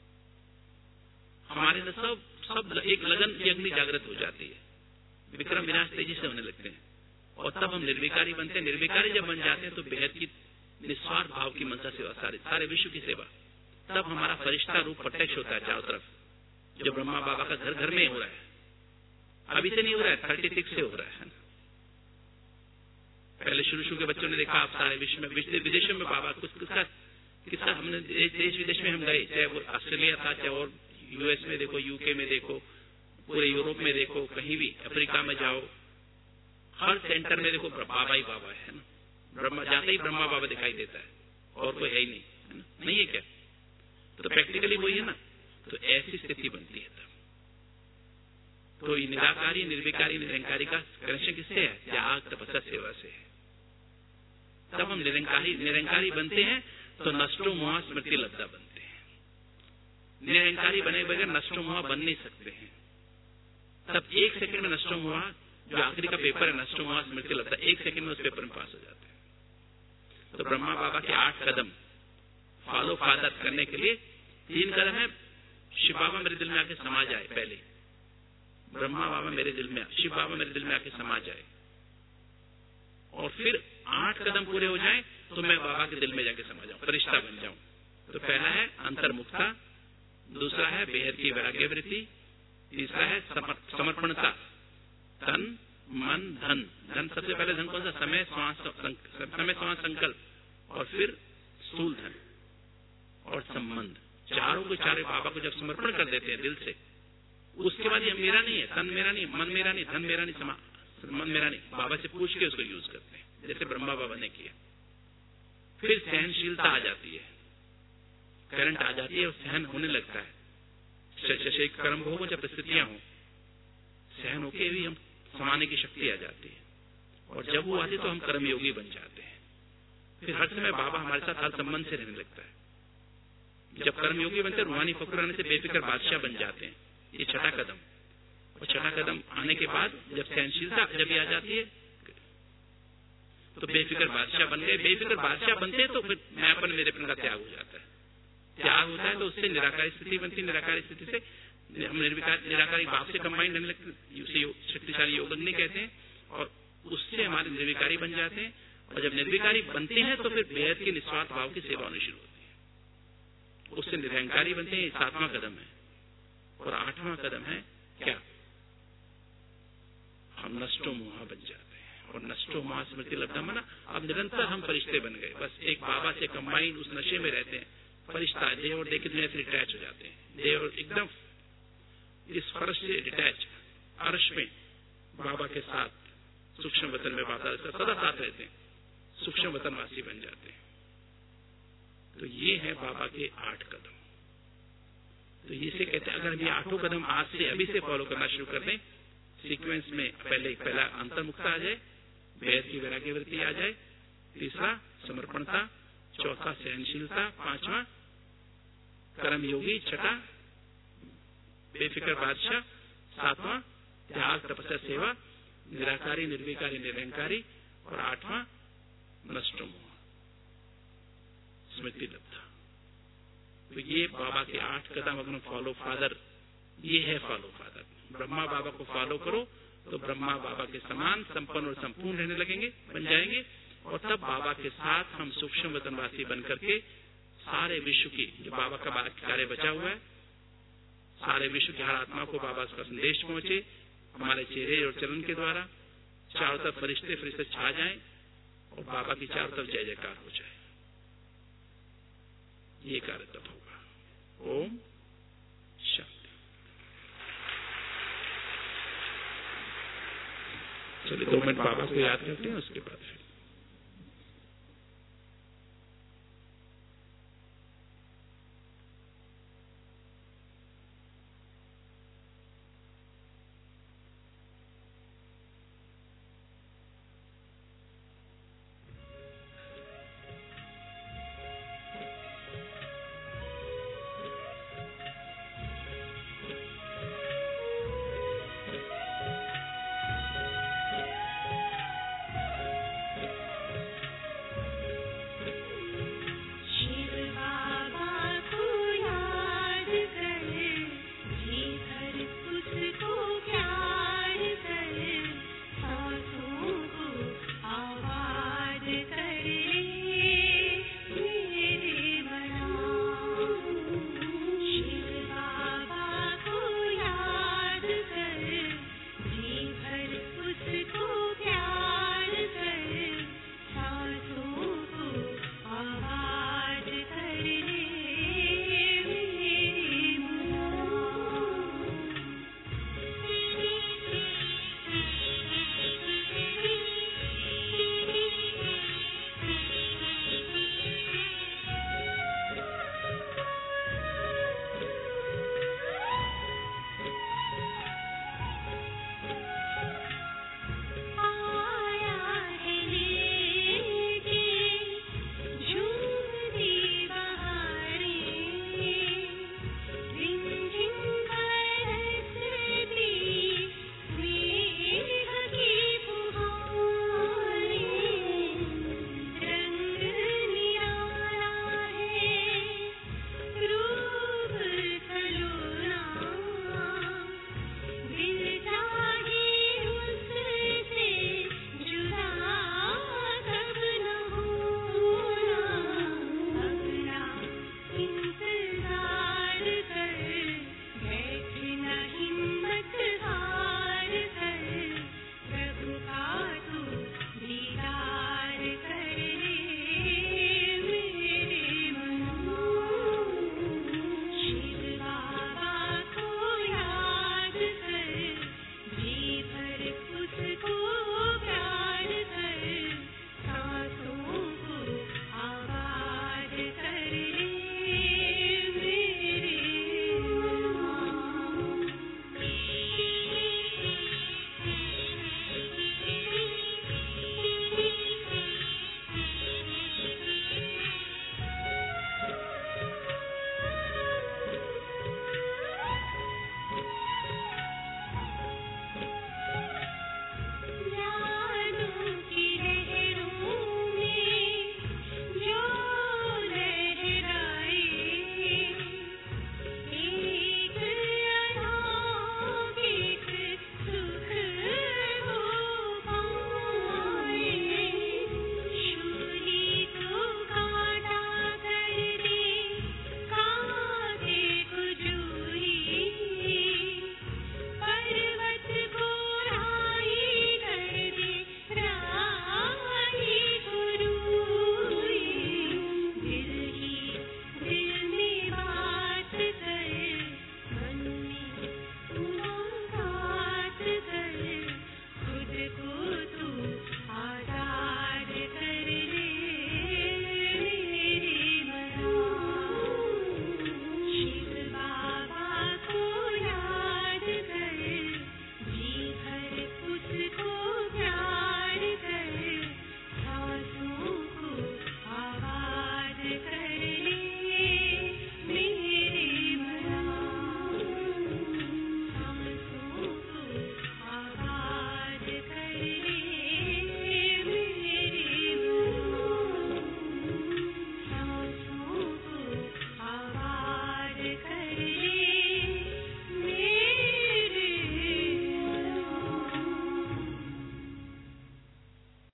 हमारे अंदर सब सब एक लगन की अग्नि जागृत हो जाती है, विक्रम विनाश तेजी से होने लगते हैं, और तब हम निर्विकारी बनते हैं। निर्विकारी जब बन जाते हैं तो बेहद की निस्वार्थ भाव की मनसा सेवा, सारे सारे विश्व की सेवा। तब हमारा फरिश्ता रूप प्रत्यक्ष होता है चारों तरफ, जो ब्रह्मा बाबा का घर घर में हो रहा है। अभी से नहीं हो रहा है, थर्टी सिक्स से हो रहा है। पहले शुरू शुरू के बच्चों ने देखा, आप सारे विश्व में विदेशों में बाबा कुछ किसका किसका हमने देश विदेश में हम गए, चाहे वो ऑस्ट्रेलिया था, चाहे और यूएस में देखो, यूके में देखो, पूरे यूरोप में देखो, कहीं भी अफ्रीका में जाओ, हर सेंटर में देखो बाबा ही बाबा है ना। ब्रह्मा जाते ही ब्रह्मा बाबा दिखाई देता है, और कोई है ही नहीं, है ना? नहीं है क्या? तो प्रैक्टिकली वही है ना। तो ऐसी स्थिति बनती है तब। तो निराकारी, निर्विकारी, निरंकारी का कनेक्शन किससे है? त्याग, तपस्या, सेवा से है। तब हम निरंकारी निरंकारी बनते हैं तो नष्टो मोह स्मृति लब्धा बनते हैं। निरंकारी बने बगैर नष्टो मोह बन नहीं सकते हैं। तब एक सेकंड में नष्टो मोह, जो आखिरी का पेपर है नष्टो मोह स्मृति लब्धा, एक सेकंड में उस पेपर में पास हो जाते हैं। तो ब्रह्मा बाबा के आठ कदम फॉलो फादर करने के लिए तीन कदम है। शिव बाबा मेरे दिल में आके समा जाए, पहले ब्रह्मा बाबा मेरे दिल में, शिव बाबा मेरे दिल में आके समा जाए, और फिर आठ कदम पूरे हो जाए तो मैं बाबा के दिल में जाके समा जाऊं, फरिश्ता बन जाऊं। तो पहला है अंतर्मुखता, दूसरा है बेहद की वैराग्य वृत्ति, तीसरा है समर्पणता, तन मन धन। धन सबसे पहले धन कौन सा? समय श्वास समय श्वास संकल्प, और फिर स्थूल धन और संबंध। चारों को चारे बाबा को जब समर्पण कर देते हैं दिल से, उसके बाद ये मेरा नहीं है, तन मेरा नहीं, मन मेरा नहीं, धन मेरा नहीं, समा मन मेरा नहीं, बाबा से पूछ के उसको यूज करते हैं, जैसे ब्रह्मा बाबा ने किया। फिर सहनशीलता आ जाती है, करंट आ जाती है और सहन होने लगता है। कर्म भोग जब परिस्थितियां हो, सहन होके भी हम समाने की शक्ति आ जाती है, और जब वो आती तो हम कर्मयोगी बन जाते हैं। फिर हर समय बाबा हमारे साथ हर संबंध से रहने लगता है। जब कर्मयोगी बनते हैं, रूहानी फकराने से बेफिक्र बादशाह बन जाते हैं। ये छठा कदम। और छठा कदम आने के बाद जब सहनशीलता जब आ जाती है तो बेफिक्र बादशाह बन गए। बेफिक्र बादशाह बनते हैं तो फिर मैंपन मेरेपन का त्याग हो जाता है। त्याग होता है तो उससे निराकारी स्थिति बनती है। निराकारी स्थिति से हम निर्विकार निराकारी भाव से कंबाइन रहने लगते, उसे शक्तिशाली योग अग्नि कहते हैं, और उससे हमारे निर्विकारी बन जाते हैं। और जब निर्विकारी बनते हैं तो फिर बेहद के निस्वार्थ भाव की सेवा होनी शुरू होती है, उससे निरंकारी बनते हैं। सातवां कदम है। और आठवां कदम है क्या? हम नष्टो मोहा बन जाते हैं। और नष्टो मोहा स्मृति लब्धा मना, अब निरंतर हम फरिश्ते बन गए। बस एक बाबा से कंबाइन उस नशे में रहते हैं। फरिश्ता देह और देह की दुनिया से डिटैच हो जाते हैं। देह और एकदम इस फर्श से डिटैच, अर्श में बाबा के साथ सूक्ष्म वतन में बाबा सदा साथ रहते हैं, सूक्ष्म वतनवासी बन जाते हैं। तो ये है बाबा के आठ कदम। तो ये से कहते हैं अगर हम ये आठों कदम आज से अभी से फॉलो करना शुरू कर दें, सीक्वेंस में पहले पहला अंतर्मुखता आ जाए, भेद की वैराग्य वृत्ति आ जाए, तीसरा समर्पणता, चौथा सहनशीलता, पांचवा कर्म योगी, छठा बेफिक्र बादशाह, सातवां त्याग तपस्या सेवा, निराकारी निर्विकारी निरंकारी, और आठवां नष्टो मोह स्मृति लब्धा। तो ये बाबा के आठ कदम अगर फॉलो फादर, ये है फॉलो फादर। ब्रह्मा बाबा को फॉलो करो तो ब्रह्मा बाबा के समान संपन्न और संपूर्ण रहने लगेंगे, बन जाएंगे। और तब बाबा के साथ हम सूक्ष्म वतनवासी बन करके सारे विश्व की, जो बाबा का कार्य बचा हुआ है, सारे विश्व की हर आत्मा को बाबा का संदेश पहुंचे हमारे चेहरे और चरण के द्वारा। चारों तरफ फरिश्ते फरिश्ते छा जाएं और बाबा की चारों तरफ जय जयकार हो जाए। ये कार्य तब होगा। ओम शांति। चलिए दो मिनट बाबा को याद करते हैं, उसके बाद फिर